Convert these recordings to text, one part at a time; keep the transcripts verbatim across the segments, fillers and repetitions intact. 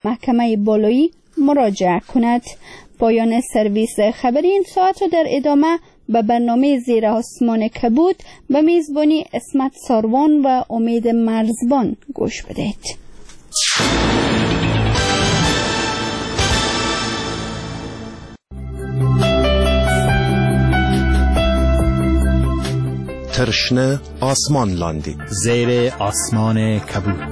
محکمه بالایی مراجعه کند. پایان سرویس خبری این ساعت رو در ادامه به برنامه زیر آسمان کبود به میزبانی اسمت ساروان و امید مرزبان گوش بدید. ترشنه آسمان لاندی زیر آسمان کبود.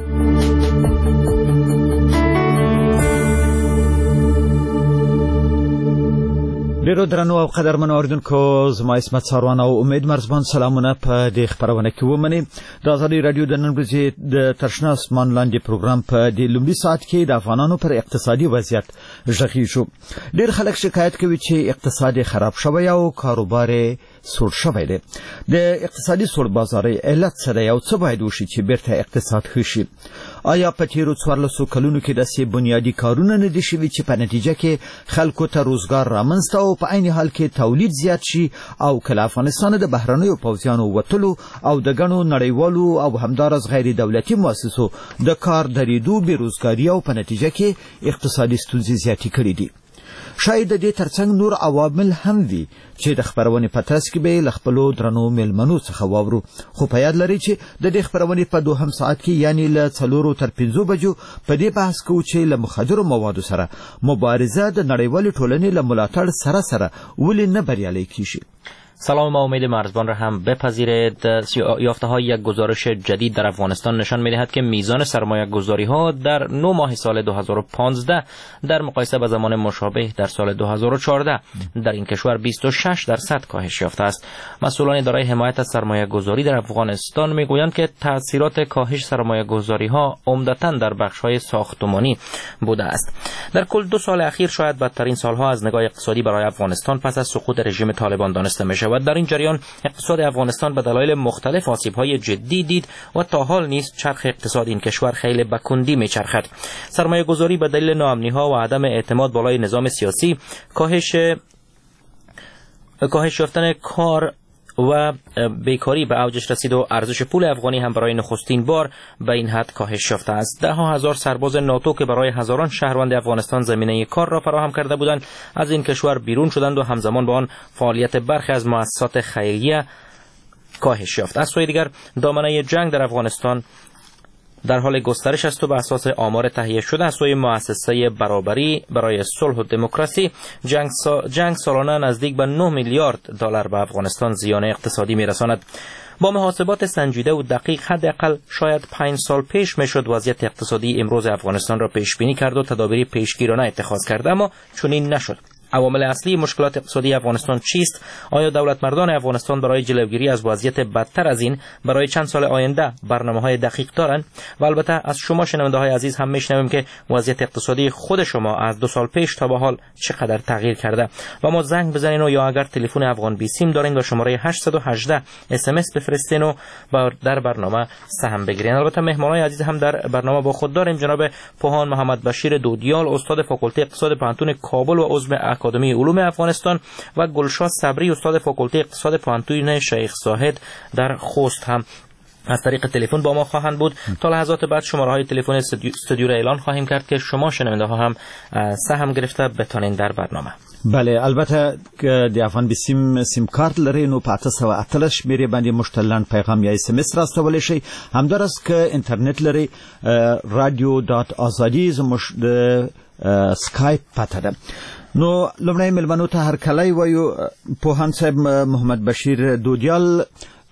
ډیرو درنو او قدرمنو اوریدونکو، زما اسمت ساروان او امید مرزبان سلامونه په دې خبرونه کې ومني. د ازادي رادیو د نن ورځې د ترشنه آسمان لاندې پروګرام په دې لومړي ساعت کې د افغانانو پر اقتصادي وضعیت غږیږو. ډیر خلک شکایت کوي چې اقتصاد خراب شوی او کاروبار سوړ شوی دی. د اقتصادي سوړ بازاري علت څه دی او څه باید وشي چې بیرته اقتصاد ښه شي؟ آیا په تیرو څوارلسو کلونو کې داسې بنیادي کارونه نه دي شوي چې په نتیجه کې خلکو ته روزګار رامنځته او په عین حال کې تولید زیات شي او که له افغانستانه د بهرنیو پوځیانو وتلو او د ګڼو نړیوالو او همداراز غیر دولتي مؤسسو د کار درېدو بېروزګاري او په نتیجه کې اقتصادي ستونزې زیاتې کړي دي؟ شاید د دې ترڅنګ نور عوامل هم وي چې د خبرونې په ترڅ کې به له خپلو درنو میلمنو څخه واورو. خو په یاد لرئ چې د دې خبرونې په دوهم ساعت کې یعنی له څلورو تر پنځو بجو په دې بحث کوو چې له مخدرو موادو سره مبارزه د نړیوالې ټولنې له ملاتړ سره سره ولې نه بریالۍ کیږي. سلام، ما امید مرزبان را هم بپذیرید. یافته های یک گزارش جدید در افغانستان نشان می‌دهد که میزان سرمایه گذاری ها در نه ماه سال دو هزار و پانزده در مقایسه با زمان مشابه در سال دو هزار و چهارده در این کشور بیست و شش درصد کاهش یافته است. مسئولان اداره حمایت از سرمایه گذاری در افغانستان میگویند که تاثیرات کاهش سرمایه گذاری ها عمدتاً در بخش های ساختمانی بوده است. در کل دو سال اخیر شاید بدترین سالها از نگاه اقتصادی برای افغانستان پس از سقوط رژیم طالبان دانسته می‌شود. و در این جریان اقتصاد افغانستان به دلایل مختلف آسیب‌های جدی دید و تا حال نیز چرخ اقتصاد این کشور خیلی به کندی می‌چرخد. سرمایه‌گذاری به دلیل ناامنی‌ها و عدم اعتماد بالای نظام سیاسی، کاهش کاهش یافتن کار و بیکاری به اوجش رسید و ارزش پول افغانی هم برای نخستین بار به این حد کاهش یافته است. ده ها هزار سرباز ناتو که برای هزاران شهروند افغانستان زمینه کار را فراهم کرده بودند از این کشور بیرون شدند و همزمان با آن فعالیت برخی از مؤسسات خیریه کاهش یافت. از سوی دیگر دامنه جنگ در افغانستان در حال گسترش است و به اساس آمار تهیه شده از سوی مؤسسه برابری برای صلح و دموکراسی جنگ, سا... جنگ سالانه نزدیک به نه میلیارد دلار به افغانستان زیان اقتصادی میرساند. با محاسبات سنجیده و دقیق حداقل شاید پنج سال پیش میشد وضعیت اقتصادی امروز افغانستان را پیش بینی کرد و تدابیر پیشگیرانه اتخاذ کرد، اما چنین نشد. عوامل اصلی مشکلات اقتصادی افغانستان چیست؟ آیا دولتمردان افغانستان برای جلوگیری از وضعیت بدتر از این برای چند سال آینده برنامه‌های دقیق دارند؟ و البته از شما شنونده‌های عزیز هم میشنویم که وضعیت اقتصادی خود شما از دو سال پیش تا به حال چقدر تغییر کرده. و ما زنگ بزنین و یا اگر تلفن افغان بی سیم دارین و شماره هشت یک هشت اس ام اس بفرستین و در برنامه سهم بگیرین. البته مهمانای عزیز هم در برنامه با خود داریم. جناب پوهان محمد بشیر دودیال، استاد فاکولته اقتصاد پانتون کابل و عضو اکادمی علوم افغانستان، و گلشاد صبری، استاد فاکولته اقتصاد پانتون شیخ زاهد در خوست هم از طریق تلفن با ما خواهند بود. تا لحظات بعد شماره های تلفن استودیو را اعلان خواهیم کرد که شما شنونده ها هم سهم گرفته بتانین در برنامه. بله، البته د افغان بي سیم سیم کارت لري نو په اته سوه اتلس شمیرې باندې مشتلن پیغام یا اس ام اس راستولی شي. همداراز که انټرنیټ لري رادیو ډاټ ازادي زموږ د سکایپ پته ده. نو لمړی ملمنو ته هر کله وایو پوهان صاحب محمد بشیر دودیال،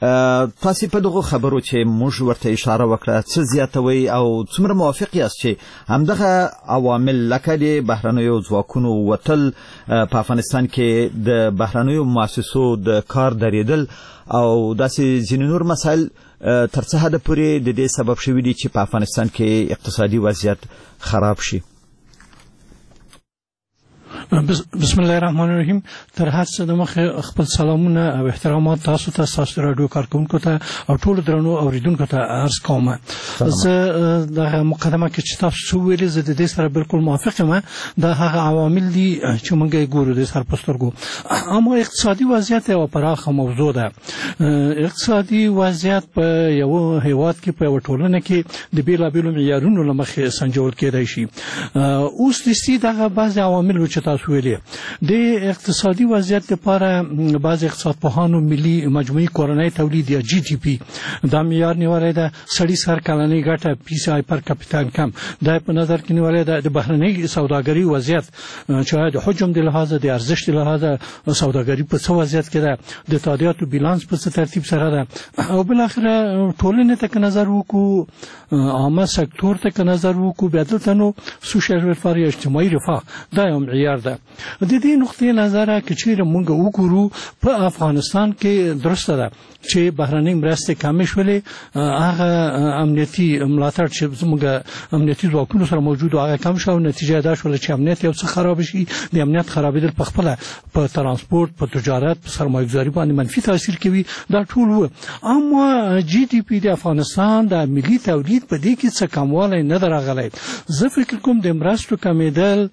تاسو په دغه خبرو چې موږ ورته اشاره وکړه څه زیاتوي او څومره موافق یاست چې همدغه عوامل لکه د بهرنیو ځواکونو وتل په افغانستان کې د بهرنیو مؤسسو د کار درېدل او داسې ځینې نور مسایل تر څه حده پورې د دې سبب شوي دي چې په افغانستان کې اقتصادي وضعیت خراب شي؟ بسم الله الرحمن الرحیم. تر هر څه د مخه خپل سلامونه او احترامات تاسو ته تاسو رادیو کارکونکو ته او ټول درنو اوریدونکو ته عرض کوم. زه د مقدمه کې چې تاسو ویلې زه د دې سره بالکل موافق یم. دا هغه عوامل دي چې موږ یې ګورو د سر پسترګو. اما اقتصادي وضعیت یو پراخه موضوع ده. اقتصادي وضعیت په یو هیواد کې په یو ټولنه کې د بیلابیلو معیارونو لمخې سنجول کېدای شي. اوس د سې دغه بعض عوامل چې تاسو ویلې د اقتصادي وضعیت لپاره بعض اقتصادپوهانو ملي مجموعي کورنۍ تولید یا جی ډي پی دا معیار نیولای ده. سړي سر کلنۍ ګټه پی سی آی پر کپټا انکم دا په نظر کې نیولای ده. د بهرنۍ سوداګري وضعیت چې د حجم د لحاظ د ارزښت د لحاظ سوداګري په څه وضعیت کې ده، د تادیاتو بیلانس په څه ترتیب سره ده، او بل اخره ټولنې ته نظر وکړو، عامه سکتور ته نظر وکړو، بیا دلته نو سوشل ویلفیر یا اجتماعي رفاه دا یو معیار ده. د دې نقطې نظر کې چې موږ وګورو په افغانستان کې درسته ده چې بهرنۍ مرستې کمې شولې، هغه امنیتي ملاتړ چې زموږ امنیتي ځواکونو سره موجود او هغه کم شو. نتیجه دا شول چې امنیت یو څه خراب شي. د امنیت خرابېدل په خپل په ترانسپورت، په تجارت، په سرمایه‌گذاري باندې منفي تاثیر کوي. دا ټول و. اما جی ډي پی د افغانستان د ملي تولید په دې کې څه کموالی نه درغلی. زه فکر کوم د مرستو کمیدل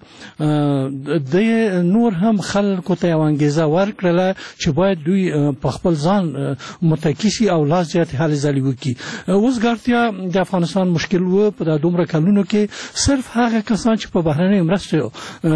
د نور هم خلکو ته یو انګیزه ورکړله چې باید دوی په خپل ځان متکی شي او لا زیات هلې ځلې وکړي. اوس ګټیا د افغانستان مشکل و په د دومره کلونو کې صرف هغه کسان چې په بهرنۍ مرستو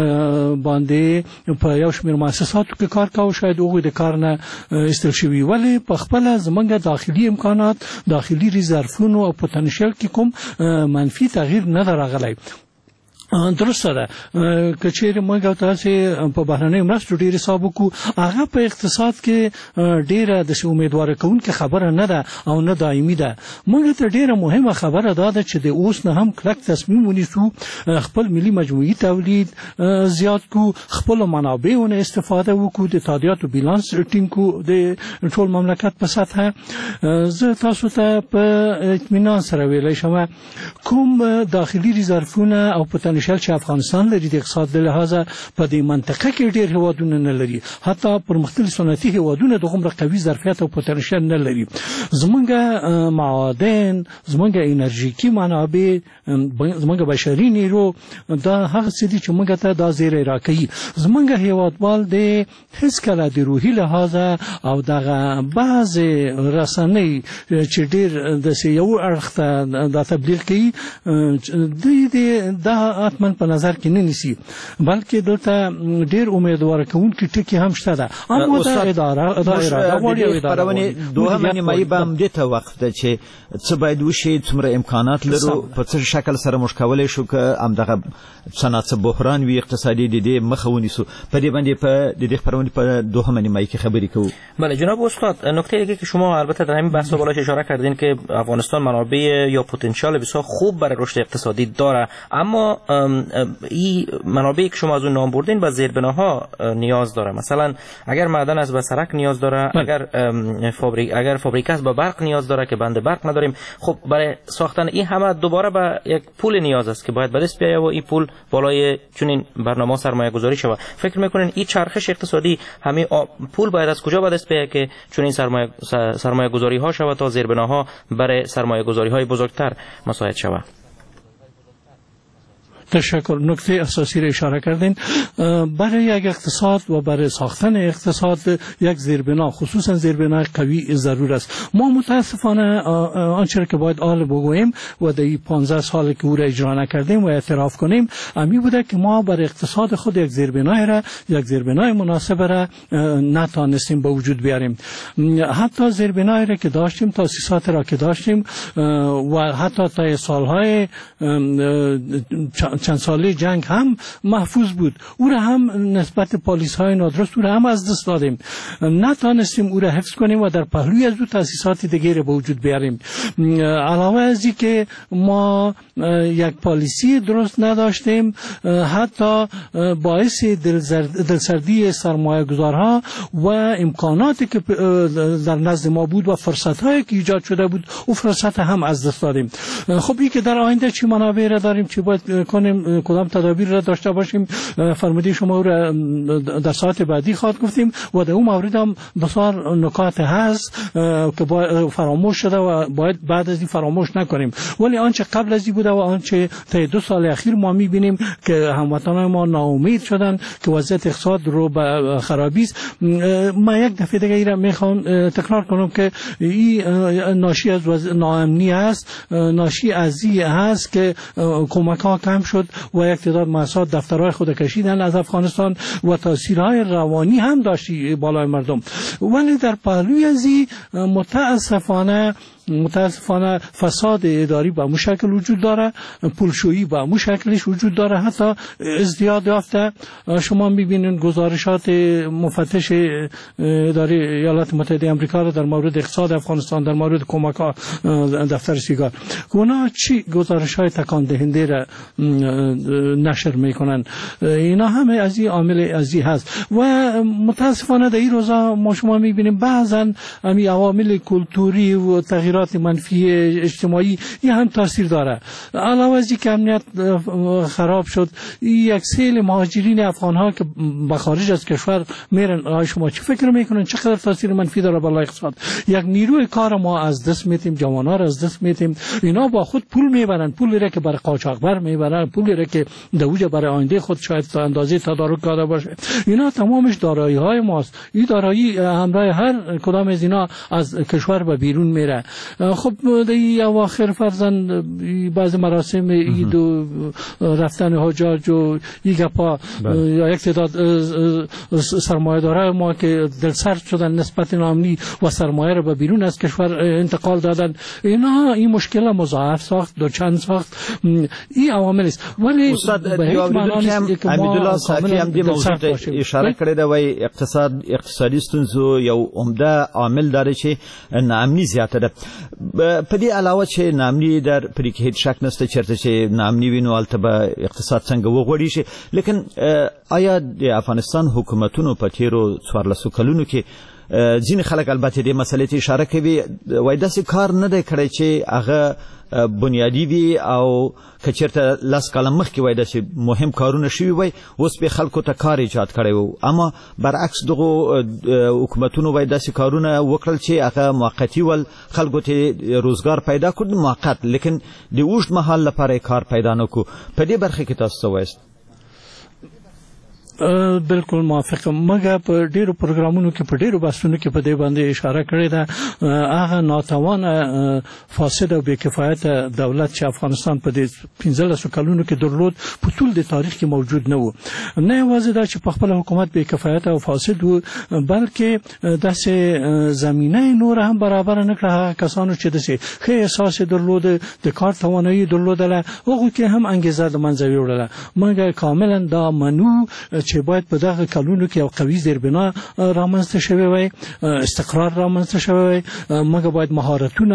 باندې په یو شمېر مؤسساتو کې کار کاوه شاید هغوی د کار نه ایستل شوي، ولې په خپله زموږ داخلي امکانات، داخلي ریزرفونو او پوتنشیل کې کوم منفي تغییر نه ده راغلی. درسته ده که چیرې موږ او تاسې په بهرنۍ مرستو ډېر حساب وکړو، هغه په اقتصاد کې ډېره داسې امیدواره کوونکې خبره نه ده او نه دایمي ده. موږ ته ډېره مهمه خبره دا ده چې د اوس نه هم کلک تصمیم ونیسو، خپل ملي مجموعي تولید زیات کړو، خپلو منابعو نه استفاده وکړو، د تادیاتو بیلانس ټینګ کړو د ټول مملکت په سطحه. زه تاسو ته په اطمینان سره ویلی شم کوم داخلي ریزرفونه او پوتنشیل چې افغانستان لري د اقتصاد د لحاظه په دې منطقه کې ډېر هیوادونه نه لري، حتی پرمختللي صنعتي هیوادونه دغومره قوي ظرفیت او پوتنشیل نه لري. زمونږ معادن، زمونږ انرژیکي منابع، زمونږ بشري نیرو دا هغه څه دي چې موږ ته دا زیری راکوي. زمونږ هیوادوال د هېڅکله د روحي لحاظه او دغه بعضې رسنۍ چې ډېر داسې یو اړخ ته دا تبلیغ کوي دوی دا حتما په نظر کې نه نیسي، بلکې دلته ډېر امیدواره کوونکي ټکي هم شته ده. اما دا اداره دا اراده غواړي او اداره دوهمه نیمایي به همدې ته وقف ده چې څه باید وشي، څومره امکانات لرو، په څه شکل سره موږ کولی شو که همدغه صنعت بحران وي اقتصادي د دې مخه ونیسو. په دې باندې په د دې خپرونې په دوهمه نیمایي کې خبرې کوو. بله جناب استاد، نکته دیگه که شما البته در همین بحث بالاش اشاره کردین که افغانستان منابع یا پتانسیل بسیار خوب برای رشد اقتصادی داره، اما این منابعی که شما از اون نام بردین به زیربناها نیاز داره. مثلا اگر معدن از بسرک نیاز داره، اگر فابریک اگر فابریک است به برق نیاز داره که بند برق نداریم. خب برای ساختن این همه دوباره به یک پول نیاز است که باید به دست بیاید و این پول بالای چنین برنامه سرمایه گذاری شود. فکر میکنین این چرخش اقتصادی همین پول باید از کجا به دست بیاید که چنین سرمایه سرمایه گذاری ها شود تا زیربناها برای سرمایه گذاری های بزرگتر مساعد شود؟ تشکر. نکته اساسی را اشاره کردین. برای یک اقتصاد و برای ساختن اقتصاد یک زیربنا، خصوصا زیربنای قوی ضرور است. ما متاسفانه آنچه که باید آل بگوییم و در پانزده سال که او را اجرا نکردیم و اعتراف کنیم امی بوده که ما برای اقتصاد خود یک زیربنای را یک زیربنای مناسب را نتانستیم به وجود بیاریم. حتی زیربنای را که داشتیم، تاسیسات را که داشتیم و حتی تا سالهای چند ساله جنگ هم محفوظ بود، او را هم نسبت پالیس های نادرست او را هم از دست دادیم، نتانستیم او را حفظ کنیم و در پهلوی از او تاسیسات دیگر به وجود بیاریم. علاوه از این که ما یک پالیسی درست نداشتیم، حتی باعث دلسردی سرمایه گذارها و امکاناتی که در نزد ما بود و فرصت هایی که ایجاد شده بود او فرصت هم از دست دادیم. خب این که در آینده چی منابع را داریم چی باید کنیم میکنیم کدام تدابیر را داشته باشیم. فرموده شما را در ساعت بعدی خواهد گفتیم و در اون مورد هم بسیار نکات هست که فراموش شده و باید بعد از این فراموش نکنیم. ولی آنچه قبل از این بوده و آنچه تا دو سال اخیر ما میبینیم که هموطنان ما ناامید شدن که وضعیت اقتصاد رو به خرابی است. ما یک دفعه دیگه ایرا میخوام تکرار کنم که این ناشی از ناامنی است، ناشی از این هست که کمک ها کم شد و یک تعداد مؤسسات دفترهای خود کشیدن از افغانستان و تاثیرهای روانی هم داشتی بالای مردم. ولی در پهلوی از این متاسفانه متاسفانه فساد اداری به مشکل وجود داره، پولشویی به مشکلش وجود داره، حتی ازدیاد یافته. شما میبینید گزارشات مفتش اداری ایالات متحده آمریکا را در مورد اقتصاد افغانستان، در مورد کمک ها دفتر سیگار، اونا چی گزارش های تکان دهنده را نشر میکنن. اینا همه از این عامل از این هست و متاسفانه در این روزا ما شما میبینیم بعضا همین عوامل کلتوری و تغییرات منفی اجتماعی این هم تاثیر داره. علاوه از اینکه امنیت خراب شد، یک سیل مهاجرین افغان ها که به خارج از کشور میرن، آیا شما چی فکر میکنن چقدر تاثیر منفی داره بالای اقتصاد؟ یک نیروی کار ما از دست میتیم، جوانان را از دست میتیم. اینا با خود پول میبرن، پولی را که برای قاچاقبر میبرن، پولی را که دوجه برای آینده خود شاید تا اندازه تدارک کرده باشه. اینا تمامش دارایی های ماست. این دارایی همراه هر کدام از اینا از کشور به بیرون میره. خب در این اواخر فرزن بعض مراسم عید و رفتن حجاج و یک گپا یا یک تعداد سرمایه داره ما که دلسرد شدن نسبت نامنی و سرمایه رو به بیرون از کشور انتقال دادن، اینا این مشکل مضاعف ساخت، دو چند ساخت. این عوامل است. ولی استاد امیدالله صافی هم دې موضوع ته اشاره کړې ده، وایي اقتصاد اقتصادي ستونزو یو عمده عامل داره چې ناامني زیاته ده. په دې علاوه چې ناامني در پرې کې هیڅ شک نشته چېرته چې ناامني وي نو هلته به اقتصاد څنګه وغوړېږي شي. لیکن آیا د افغانستان حکومتونو په تېرو څوارلسو کلونو کې ځینې خلک البته دې مسلې ته اشاره کوي، وایي داسې کار نه دی کړی چې هغه بنیادی وي او که چېرته لس کاله مخکې وایي داسې مهم کارونه شوي وای، اوس به خلکو ته کار ایجاد کړی و. اما برعکس دغو حکومتونو وایي داسې کارونه وکړل چې هغه موقتي ول، خلکو ته روزګار پیدا کړ موقت، لیکن د اوږد مهال لپاره کار پیدا نه کړو. په دې برخه کې تاسو څه وایست؟ بالکل موافقم. مګر په ډیرو پروګرامونو کې په ډیرو بحثونو کې په دې باندې اشاره کړې ده، هغه ناتوانه فاسد او بې کفایته دولت چې افغانستان په دې پنځلسو کلونو کې درلود په ټول د تاریخ کې موجود نه و. نه یوازې دا چې په خپل حکومت بې کفایته او فاسد و، بلکې داسې زمینه نور هم برابر نه کړه. هغه کسانو چې داسې ښه احساس درلود، د کار توانایي درلودله، هغو کې هم انګیزه د منځه یوړله. مګر کاملا دا منو چې باید په دغه کلونو کې یو قوي زیربنا رامنځته شوی وای، استقرار رامنځته شوی وای، موږ باید مهارتونه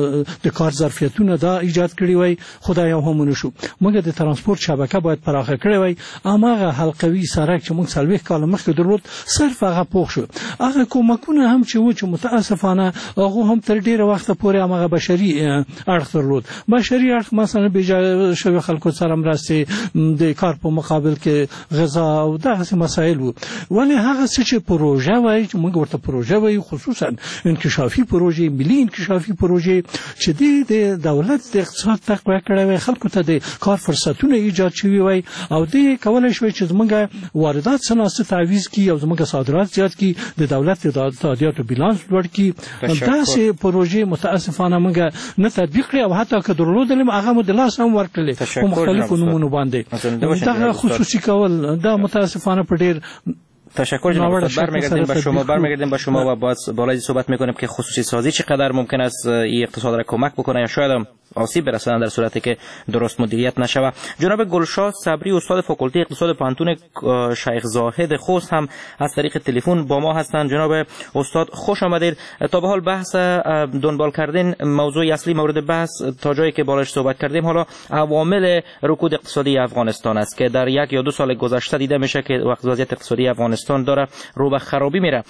د کار ظرفیتونه دا ایجاد کړی وای. خدای یو هم نشو. موږ د ترانسپورت شبکه باید پراخه کړی وای. هغه حلقوي سړک چې موږ څلوېښت کاله مخکې درلود صرف هغه پوخ شو. هغه کومکونه هم چې و چې متاسفانه هغه هم تر ډیره وخت پورې هغه بشري اړخ درلود. بشري اړخ مثلا بیجا شوی خلکو سره مرستې د کار په مقابل کې غذا او دغه مسائل وو. ولی هغه څه چې پروژه وای چې موږ ورته پروژه وای، خصوصا انکشافي پروژې، ملي انکشافي پروژې چې د دولت د اقتصاد تقویه کړی وای، خلکو ته د کار فرصتونه ایجاد شوي وای او د کولای شوی چې زموږ واردات صنعت تعویض کی او زموږ صادرات زیات کی، د دولت د تادیاتو بیلانس لوړ کی. داسې پروژې متاسفانه موږ نه تطبیق کړې او حتی که درلودل هغه مو د لاس هم ورکړلې په مختلفو نمونو باندې. دغه خصوصي کول دا متاسفانه په ډیر تشکر جناب استاد. برمیگردیم به شما برمیگردیم به شما و باز بالای صحبت میکنیم که خصوصی سازی چقدر ممکن است این اقتصاد را کمک بکنه یا شاید هم آسیب برسانه در صورتی که درست مدیریت نشود. جناب گلشاه صبری استاد فاکولته اقتصاد پانتون شیخ زاهد خوست هم از طریق تلفن با ما هستند. جناب استاد خوش آمدید. تا به حال بحث دنبال کردن موضوع اصلی مورد بحث تا جایی که بالاش صحبت کردیم حالا عوامل رکود اقتصادی افغانستان است که در یک یا دو سال گذشته دیده میشه که وقت وضعیت اقتصادی افغانستان داره رو به خرابی میره.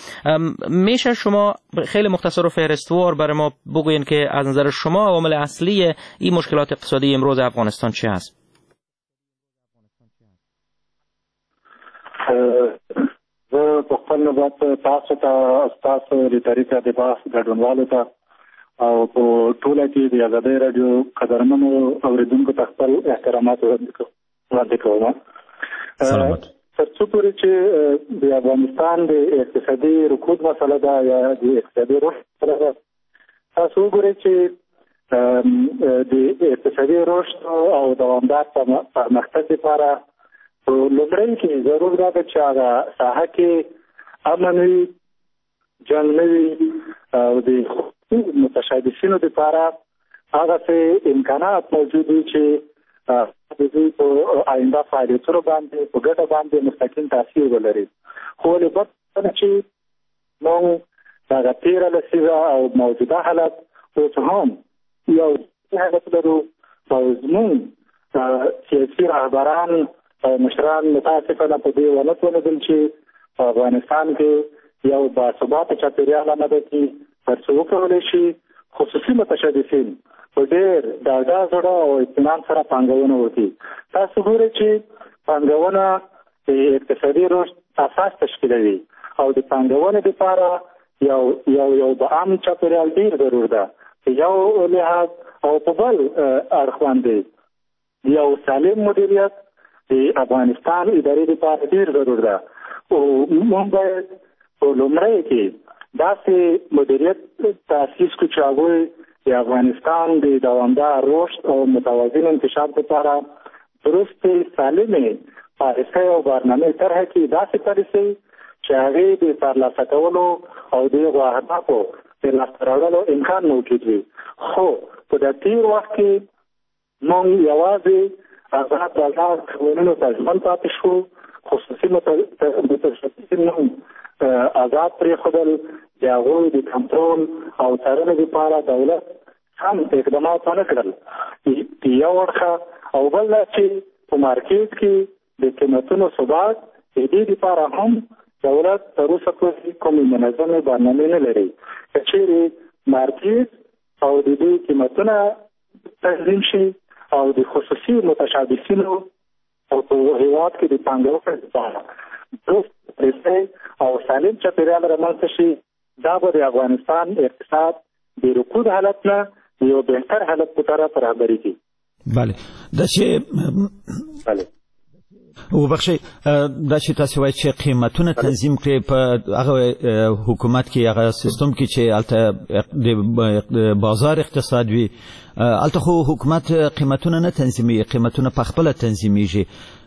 میشه شما خیلی مختصر و فهرستوار برای ما بگوین که از نظر شما عوامل اصلی این مشکلات اقتصادی امروز افغانستان چه هست؟ زه په خپل نوبت تاسو ته ستاسو د طریقه د بحث ګډونوالو ته او په ټوله کې د ازادۍ راډیو قدرمنو اورېدونکو ته خپل احترامات وړاندې کوم. سلامت. تر څو پورې چې د افغانستان د اقتصادي رکود مسله ده یا د اقتصادي رشد مسله ده، تاسو وګورئ چې د اقتصادي رشد او دوامدار پرمختګ لپاره په لومړی کې ضرور ده چې هغه ساحه کې امن وي، جنګ نه وي او د متشابهینو لپاره هغه څه امکانات موجود وي چې د دوی په آینده فعالیتونو باندې په ګټه باندې مستقیم تاثیر ولري. خو له بد چې موږ هغه تېره لسیزه او موجوده حالت اوس هم یو حالت لرو او زموږ سیاسي رهبران او مشران متاسفانه په دې ونه توانېدل چې په افغانستان کې یو باثباته چاپېریال آماده کړي تر څو وکولی شي خصوصي متشبثین په ډېر ډاډه زړه او اطمینان سره پانګونه وکړي. تاسو ګورئ چې پانګونه د اقتصادي رشد اساس تشکیلوي او د پانګونې لپاره یو یو یو د عام چاپېریال ډېر ضرور ده. یو لحاظ او په بل اړخ باندې یو سالم مدیریت د افغانستان ادارې لپاره ډېر ضرور ده. او موږ باید په لومړی کې داسې مدیریت تاسیس کړو چې هغوی د افغانستان د دوامدار رشد او متوازن انکشاف لپاره درستې سالمې پالیسۍ او برنامې طرح کړي، داسې پالیسۍ چې هغې د ترلاسه کولو او د هغو اهدافو د لاسته راوړلو امکان موجود وي. خو په د تېر وخت کې موږ یوازې آزاد بازار قوانینو ته ژمن پاتې شو، خصوصي متشبثین هم آزاد پرېښودل، د هغوی د کنټرول او څارنې لپاره دولت هم اقدامات ونه کړل. یو اړخه او بل دا چې په مارکېټ کې د قیمتونو ثبات د دې لپاره هم دولت تر اوسه پورې کومې منظمې برنامې نه لري. که چېرې مارکېټ او د دې قیمتونه تنظیم شي او د خصوصي متشبثینو او په هېواد کې د پانګونې لپاره درست پالیسۍ او سالم چاپېریال رامنځته شي، دا به د افغانستان اقتصاد د رکود حالت نه یو بهتر حالت په طرف رهبري کوي. بله دا چې بله وبخښئ دا چې تاسو وایئ چې قیمتونه تنظیم کړئ په هغه حکومت کې هغه سیستم کې چې هلته د بازار اقتصاد وي، هلته خو حکومت قیمتونه نه تنظیموي، قیمتونه په خپله تنظیمیږي.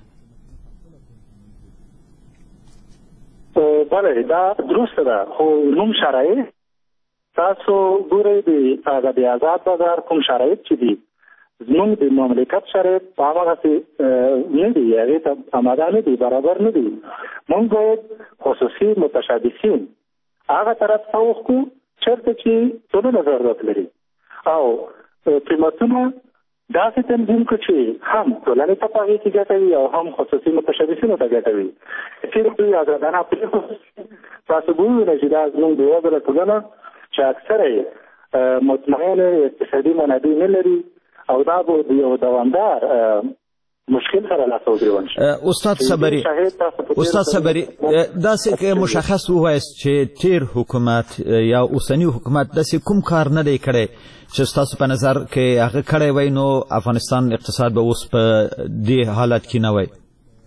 بله دا درسته ده، خو نوم شرایط تاسو ګورئ د هغه د آزاد بازار کوم شرایط چې دي زموږ د مملکت شرایط په هماغسې نه دي، هغې ته اماده نه دي، برابر نه دي. موږ باید خصوصي متشبثین هغه طرف ته وښکو چېرته چې ټولنه ضرورت لري او قیمتونه داسې تنظیم کړو چې هم ټولنې ته په هغې کې ګټه وي او هم خصوصي متشبثینو ته ګټه وي. چېرې دوی ازادانه پرېښودل تاسو ووینئ چې دا زموږ د یوه بله ټولنه چې اکثره یې مطمئنه اقتصادي منابع نه لري او دا به د یو دوامدار مشکل سره لاس او ګرېوان شي. استاد صبري استاد صبري داسې که مشخص ووایاست چې تېر حکومت یا اوسني حکومت داسې کوم کار نه دی کړی چې ستاسو په نظر کې هغه کړی وای نو افغانستان اقتصاد به اوس په دې حالت کې نه وای؟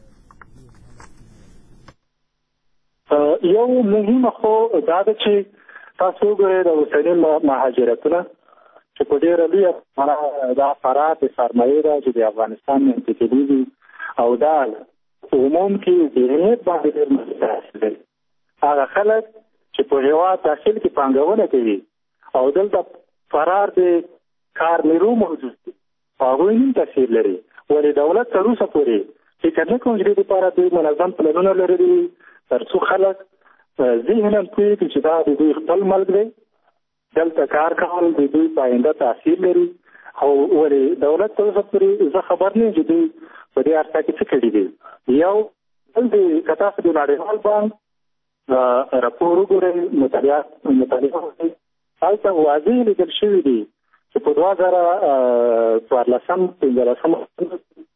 یو مهمه خو دا ده چې تاسو وګورئ د اوسني مهاجرتونه چې په ډېره لویه دا فرار د سرمایې ده چې د افغانستان نه انتقالېږي او دا عموم کې ذهنیت باندې ډېر متاثر لري. هغه خلک چې په هېواد داخل کې پانګونه کوي او دلته فرار د کار نیرو موجود دي، هغوی هم تاثیر لري. ولې دولت تر اوسه پورې فکر نه کوم چې دې لپاره دوی منظم پلانونه لري تر څو خلک ذهنا پوهېږي چې دا د دوی خپل ملک دی، دلته کار کول د دوی په آینده تاثیر لري. او ولې دولت تر اوسه پورې زه خبر نه یم چې دوی په دې اړخ کې څه کړي دي. یو بل د که تاسو د نړیوال بانک راپور وګورئ، مطالعه مطالعه وکړئ، هلته واضح لیکل شوي دي چې په دوه زره څوارلسم پنځلسم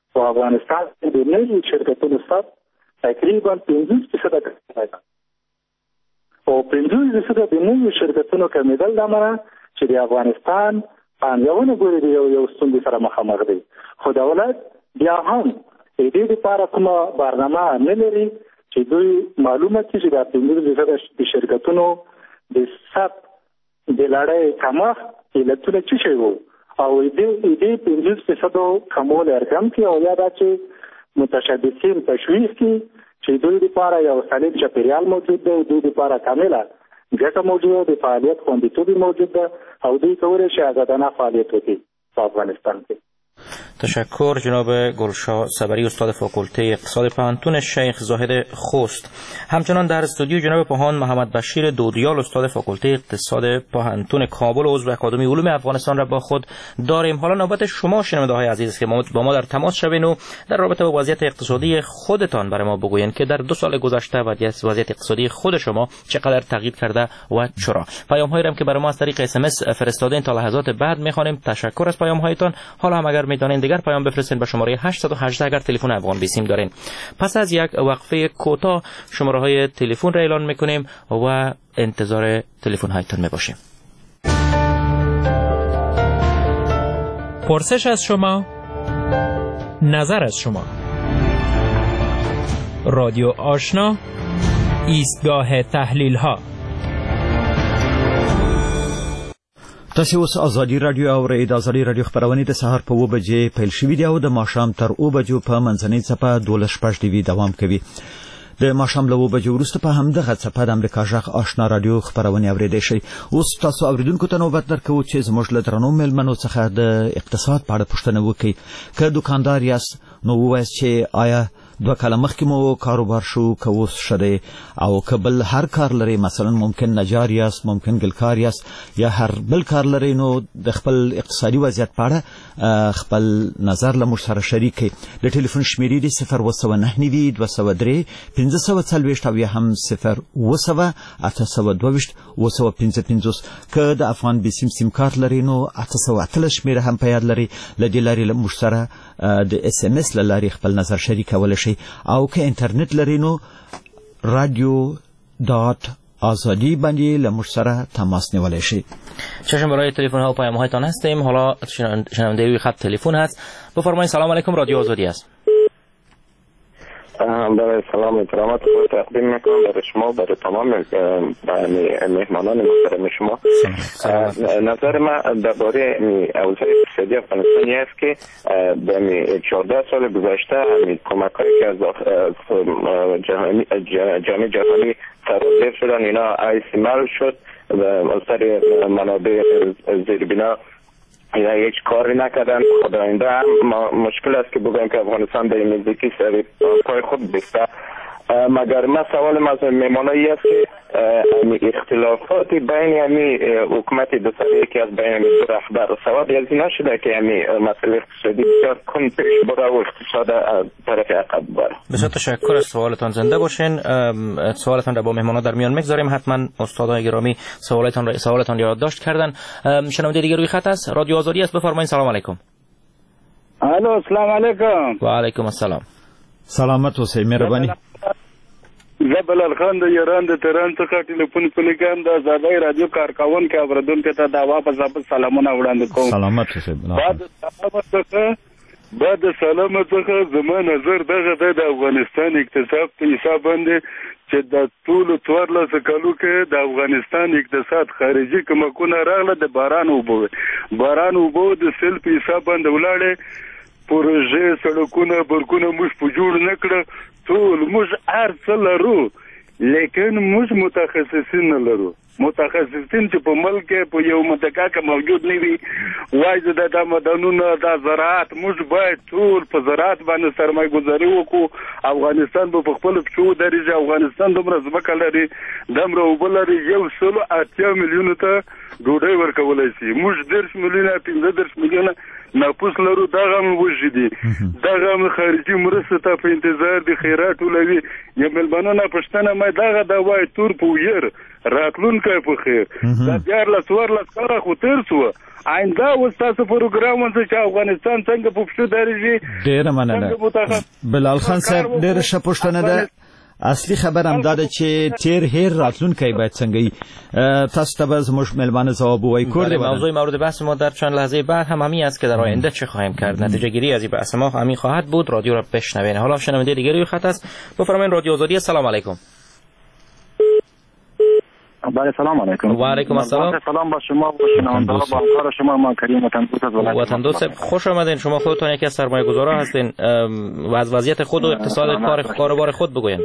په افغانستان کې د نوي شرکتونو ثبت تقریبا پنځوس فیصده کمېدل او پنځوس فیصده د نوي شرکتونو کمېدل د امله چې د افغانستان پانګونه ګوري د یو یو ستونزې سره مخامخ دی. خو دولت بیا هم د دې لپاره کومه برنامه نه لري چې دوی معلومه کړي چې د پنځوس فیصده د شرکتونو د ثبت د لړۍ کمښت علتونه څه شی وو او دې دې پنځوس فیصده کمول ارقام کې او یا دا چې متشبثین تشویق کړي چې دوی لپاره یو سالم چاپیریال موجود دی، دوی لپاره کامله ګټه موجوده ده، فعالیت خوندیتوب موجود ده او دوی کولی شي آزادانه فعالیت وکړي په افغانستان کې. تشکر جناب گلشاه صبری، استاد فاکولته اقتصاد پوهنتون شیخ زاهد خوست. همچنان در استودیو جناب پوهان محمد بشیر دودیال، استاد فاکولته اقتصاد پوهنتون کابل و عضو اکادمی علوم افغانستان را با خود داریم. حالا نوبت شما شنونده های عزیز که با ما در تماس شوین و در رابطه با وضعیت اقتصادی خودتان برای ما بگوین که در دو سال گذشته وضعیت اقتصادی خود شما چقدر تغییر کرده و چرا. پیام هایی را که برای ما از طریق اس ام اس فرستادین تا لحظات بعد میخوانیم. تشکر از پیام هایتان. حالا هم اگر میتونین دیگر پیام بفرستین به شماره هشت یک هشت اگر تلفن افغان بیسیم دارین. پس از یک وقفه کوتاه شماره های تلفن را اعلان میکنیم و انتظار تلفن هایتان میباشیم. پرسش از شما، نظر از شما. رادیو آشنا، ایستگاه تحلیل ها. تاسو اوس ازادي رادیو اورئ. د ازادي رادیو خبرونه د سهار په اوه بجې پیل شوې دي او د ماښام تر اوه بجو په منځنۍ څپه دولس شپږ ډیوي دوام کوي. د ماښام له اوه بجو وروسته په همدغه څپه د امریکا غږ آشنا رادیو خبرونه اوریدئ شئ. اوس تاسو اوریدونکو ته نوبت درکوو چې زموږ له درنو مېلمنو څخه د اقتصاد په اړه پوښتنه وکړئ. که دوکاندار یاست نو ووایاست چې آیا دوه کاله مخکې مو کاروبار شو که اوس ښه دی، او که بل هر کار لرئ، مثلا ممکن نجار یاست، ممکن ګلکار یاست یا هر بل کار لرئ، نو د خپل اقتصادي وضعیت په اړه خپل نظر له موږ سره شریک کړئ. د ټلیفون شمیرې دي صفر اوه سوه نهه نوي دوه سوه درې پنځه سوه څلوېښت او یا هم صفر اوه سوه اته سوه دوه ویشت اوه سوه پنځه پنځوس. که د افغان بیسیم سیم کارت لرئ نو اته سوه اتلس شمیره هم په یاد لرئ. له دې لارې له موږ سره د اس ام اس له لارې خپل نظر شریکولی شئ. او که انټرنیټ لرئ نو رادیو دات آزادی باندې له موږ سره تماس نیولی شئ. چشم برای تلفن ها و پیام هایتان هستیم. حالا شنونده روی خط تلفن هست. بفرمایید. سلام علیکم، رادیو آزادی است. برای سلام و احترامات خود تقدیم میکنم برای شما، برای تمام مهمانان محترم شما. نظر من درباره اوضاع اقتصادی افغانستان است که در چهارده سال گذشته کمک‌هایی که از جامعه جهانی صادر شدن اینا ایستعمال شد و از طریق منابع زیربنا اینا هیچ کاری نکردن. خداینده هم مشکل است که بگویم که افغانستان به نزدیکی سر پای خود بیسته. مگر من سوال از میمانایی است که اختلافات بین همی حکومت دو ساله که از بین همی دو رهبر سواد یزی نشده که همی مسئله اقتصادی بسیار کن پیش بره و اقتصاد طرف عقب بره. بسیار تشکر از سوالتان. زنده باشین. سوالتان را با مهمانا در میان میگذاریم. حتما استادای گرامی سوالتان را سوالتان را یادداشت کردن. شنونده دیگه روی خط است. رادیو آزادی است. بفرمایید. سلام علیکم. الو، السلام علیکم. و علیکم السلام. سلامت اوسئ. مهرباني. زه بلال خان د ایران د تهران څخه ټلیفون کوم. د آزادۍ رادیو کارکونکو اوریدونکو ته دا واپس واپس سلامونه وړاندې کوم. سلامت اوسئ. بعد سلام څخه بعد سلام څخه زما نظر دغه د افغانستان اقتصاد په حساب باندې چې د ټول څوارلس کالو کې د افغانستان اقتصاد خارجي کومکونه راغله د باران اوبو باران اوبو د سیل په حساب باندې ولاړې پروژې سړکونه برکونه موږ په جوړ نکړه. ټول موږ هر څه لرو لیکن موږ متخصصین نه لرو. متخصصین چې په ملک کې په یو منطقه کې موجود نه وي وایي چې د مدنونو د زراعت موږ باید ټول په زراعت باندې سرمایه گذاري وکړو. افغانستان په خپل پښو درېږي. افغانستان دومره ځمکه لري، دومره اوبه لري، یو سلو اتیا میلیونو ته ډوډۍ ورکولی شي. موږ دېرش میلیونه پنځه دېرش میلیونه نفوس لرو دغه هم وږي دي دغه هم خارجي مرسته ته په انتظار دي خیرات ولوي یا ملبانو نه پښتنه مې دغه د وای تور پویر راتلونکی په خیر دا دیارلس ورلس کاره خو تیر شو آینده اوس تاسو پروګرام ونځ چې افغانستان څنګه په پښتو درځي ډېره مننه بلال خان صاحب ډېره ښه پوښتنه ده اصلي خبر هم دا ده چې تیر هیر راتلونکی باید څنګه وي تاسو ته به زموږ مهلبانه ځواب ووایي کور موضوع مورد بحث ما در چند لحظه بعد هم همین است که در آینده چه خواهیم کرد نتیجه گیری از این بحث ما همین خواهد بود رادیو را بشنوین حالا شنونده دیگری روی خط است بفرمایید رادیو آزادی السلام علیکم بله سلام علیکم و علیکم السلام سلام با شما و شنونده با همکار شما ما کریم وطندوست از ولایت وطندوست خوش آمدین شما خودتون یکی از سرمایه‌گذاران هستین و از وضعیت خود و اقتصاد کار کاروبار خود بگوین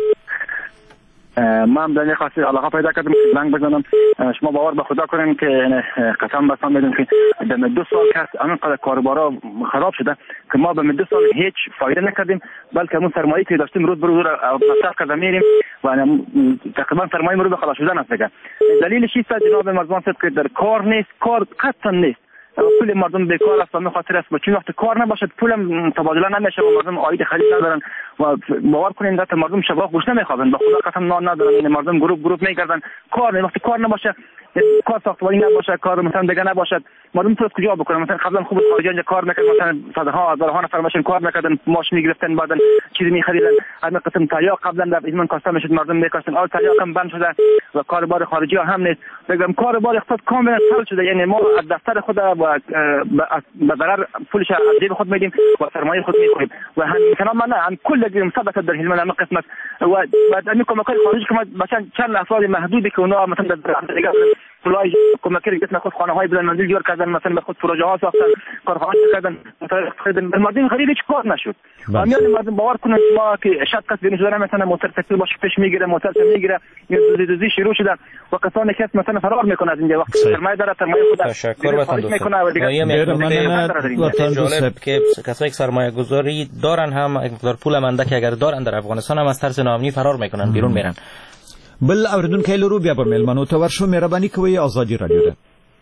من در این خاصی علاقه پیدا کردم که زنگ بزنم شما باور به خدا کنین که قسم بستم بدون که در دو سال که همینقدر کاروبارا خراب شده که ما به دو سال هیچ فایده نکردیم بلکه همون سرمایه‌ای که داشتیم روز به روز مصرف کرده میریم و تقریبا سرمایه رو به خلاص شدن است دیگه دلیلش این است جناب مرزبان صاحب که در کار نیست کار قطعا نیست پول مردم بیکار است و به خاطر است چون وقت کار نباشد پولم تبادله نمیشه و مردم عاید خرید ندارن و باور کنین که مردم شب گوش نمیخوابن به خدا قسم نان ندارن این مردم گروه گروه میگردن کار وقتی کار نباشه کار ساختمانی نباشه کار مثلا دیگه نباشد مردم تو کجا بکنن مثلا قبلا خوب خارج اینجا کار میکردن مثلا صدها هزارها نفر ماشین کار میکردن ماش میگرفتن بعدن چیزی میخریدن همین قسم تایا قبلا در ایمان کاسته میشد مردم میکردن آل تایا هم بند شده و کاروبار خارجی هم نیست بگم کاروبار اقتصاد کاملا فلج شده یعنی ما از دفتر خود و به ضرر پولش از جیب خود میدیم و سرمایه خود میکنیم و هم تمام نه هم کل دیگه مثبت در هلمند هم قسمت و بعد این کمک‌های خارجی که مثلا چند افراد محدودی که اونا مثلا در دیگه پولای کمک‌های قسمت خود خانه‌های بلند منزل جور کردن مثلا به خود پروژه ها ساختن کارخانه کردن خریدن مردم غریب هیچ کار نشد میان مردم باور کنن ما که شاید کس بینش داره مثلا موتور تکلیف باشه پیش میگیره موتور میگیره دوزی شروع شده و کسانی که مثلا فرار میکنه از اینجا وقت سرمایه داره سرمایه خود تشکر وطن میکنه و دیگه جالب که کسایی که سرمایه گذاری دارن هم مقدار پول منده که اگر دارن در افغانستان هم از ترس ناامنی فرار میکنن بیرون میرن بل اوریدونکو لرو بیا به ملمنو ته ورشو مهرباني کوي آزادی رادیو ده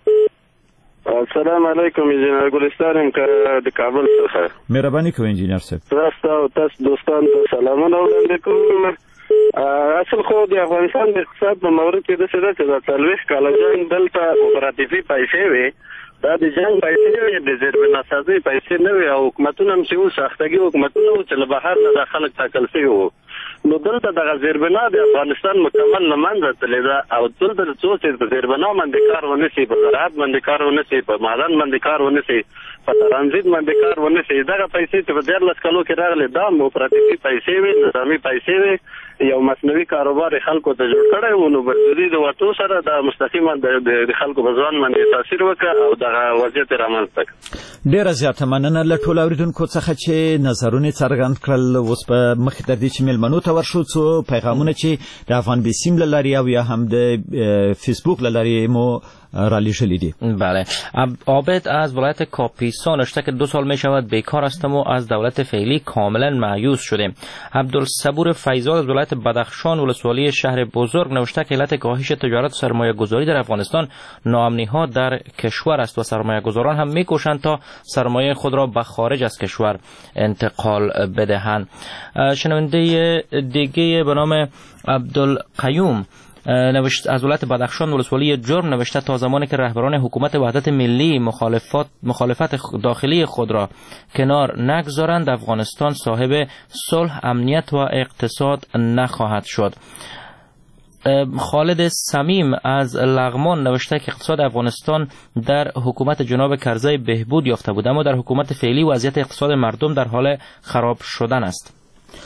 السلام علیکم انجینر ګلستان که د کابل څخه مهرباني کوي انجینر صاحب تاسو او تاسو دوستان ته سلامونه وړاندې کوم اصل خو د افغانستان د اقتصاد په مورد کې د څه د څلويخ کال جنگ دلته اپراتیفي پیسې وي دا د جنگ پیسې وي د زیربنا ناسازي پیسې نه وي او حکومتونه هم چې و ساختګي حکومتونه چې له بهر نه خلک ټاکل شوي وو نو دلته د زیربنا د افغانستان مکمل لمنځه تللی ده او دلته څو چې د زیربنا باندې کار ونشي په زراعت باندې کار ونشي په معدن باندې کار ونشي په ترانزیت باندې کار ونشي دغه پیسې چې په دیارلس کالو کې راغلي دا اپراتیفي پیسې وي نظامي پیسې وي یو مصنوعي کاروبار خلکو ته جوړ کړی و نو بدلي د وټو سره د مستقیما د خلکو په ځوان باندې تاثیر وکړ او دغه وضعیت رامنځته کړ ډیره زیاته مننه له ټولو اوریدونکو څخه چې نظرونه څرګند کړل اوس په مخ در دې چې ملمنو ته ورشو څو پیغامونه چې د افغان بیسیم له لارې او یا هم د فیسبوک له لارې مو رالیشلی دی. بله. عابد از ولایت کاپیسا نوشته که دو سال می شود بیکار هستم و از دولت فعلی کاملا مایوس شدیم. عبدالصبور فیضال از ولایت بدخشان ولسوالی شهر بزرگ نوشته که علت کاهش تجارت و سرمایه گذاری در افغانستان ناامنی ها در کشور است و سرمایه گذاران هم می کوشند تا سرمایه خود را به خارج از کشور انتقال بدهند. شنونده دیگه به نام عبدالقیوم نوشت از ولایت بدخشان ولسوالی جرم نوشته تا زمانی که رهبران حکومت وحدت ملی مخالفت مخالفت داخلی خود را کنار نگذارند افغانستان صاحب صلح، امنیت و اقتصاد نخواهد شد. خالد صمیم از لغمان نوشته که اقتصاد افغانستان در حکومت جناب کرزی بهبود یافته بود اما در حکومت فعلی وضعیت اقتصاد مردم در حال خراب شدن است.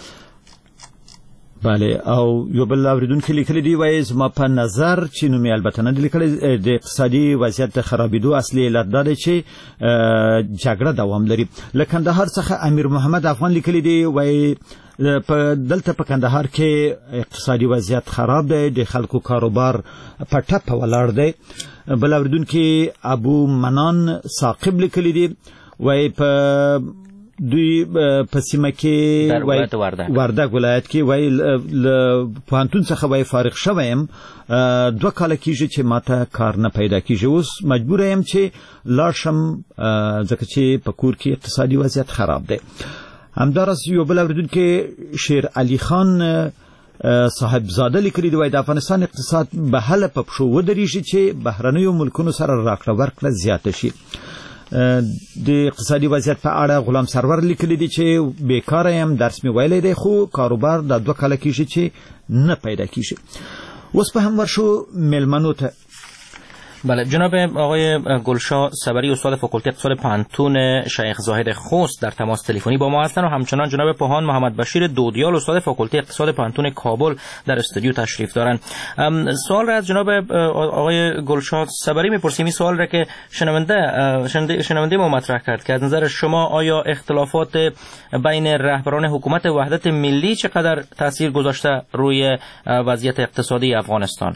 بله او یو بل اوریدونکو لیکلي دی وایي زما په نظر چې نو مې البته نه لیکلي د اقتصادي وضعیت د خرابېدو اصلي علت دا دی چې جګړه دوام لري. له کندهار څخه امیر محمد افغان لیکلي دی وایي په دلته په کندهار کې اقتصادي وضعیت خراب دی، د خلکو کاروبار په ټپه ولاړ دی. بل اوریدونکو ابو منان ثاقب لیکلي دی وایي په دوی په سیمه کې ولایت وردګ وردګ ولایت کې وای ل پوهنتون څخه وای فارغ شوم دوه کال کېږي چې ماته کار نه پیدا کیږي اوس مجبور یم چې لاړ شم ځکه چې په کور کې اقتصادي وضعیت خراب دی. همدارس یو بل اوریدونکو شیر علي خان صاحب زاده لیکلي دی وای د افغانستان اقتصاد به هله په پښو ودرېږي چې بهرنیو ملکونو سره راکړه ورکړه زیاته شي. د اقتصادي وضعیت په اړه غلام سرور لیکلي دی چې بیکاره یم درس مې ویلی دی خو کاروبار د دوه کاله کېږي چې نه پیدا کېږي. اوس په هم ورشو میلمنو ته. بله جناب آقای گلشاه صبری استاد فاکولته اقتصاد پانتون شیخ زاهد خوست در تماس تلفنی با ما هستند و همچنان جناب پوهان محمد بشیر دودیال استاد فاکولته اقتصاد پانتون کابل در استودیو تشریف دارند. سوال را از جناب آقای گلشاه صبری میپرسیم. این سوال را که شنونده شنونده ما مطرح کرد که از نظر شما آیا اختلافات بین رهبران حکومت وحدت ملی چقدر تاثیر گذاشته روی وضعیت اقتصادی افغانستان؟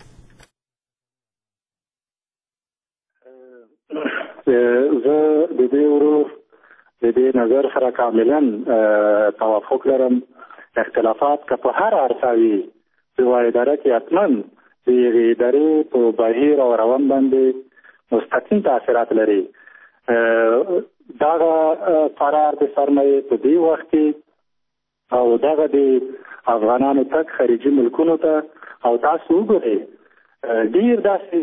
زه د دې ورو د دې نظر سره کاملا توافق لرم. اختلافات که په هر اړخاوي په اداره کې حتما د یوې ادارې په بهیر او روان باندې مستقیم تاثیرات لري. دغه فرار د سرمایې په دې وخت کې او دغه د افغانانو تک خارجي ملکونو ته او تاسو وګورئ ډیر داسې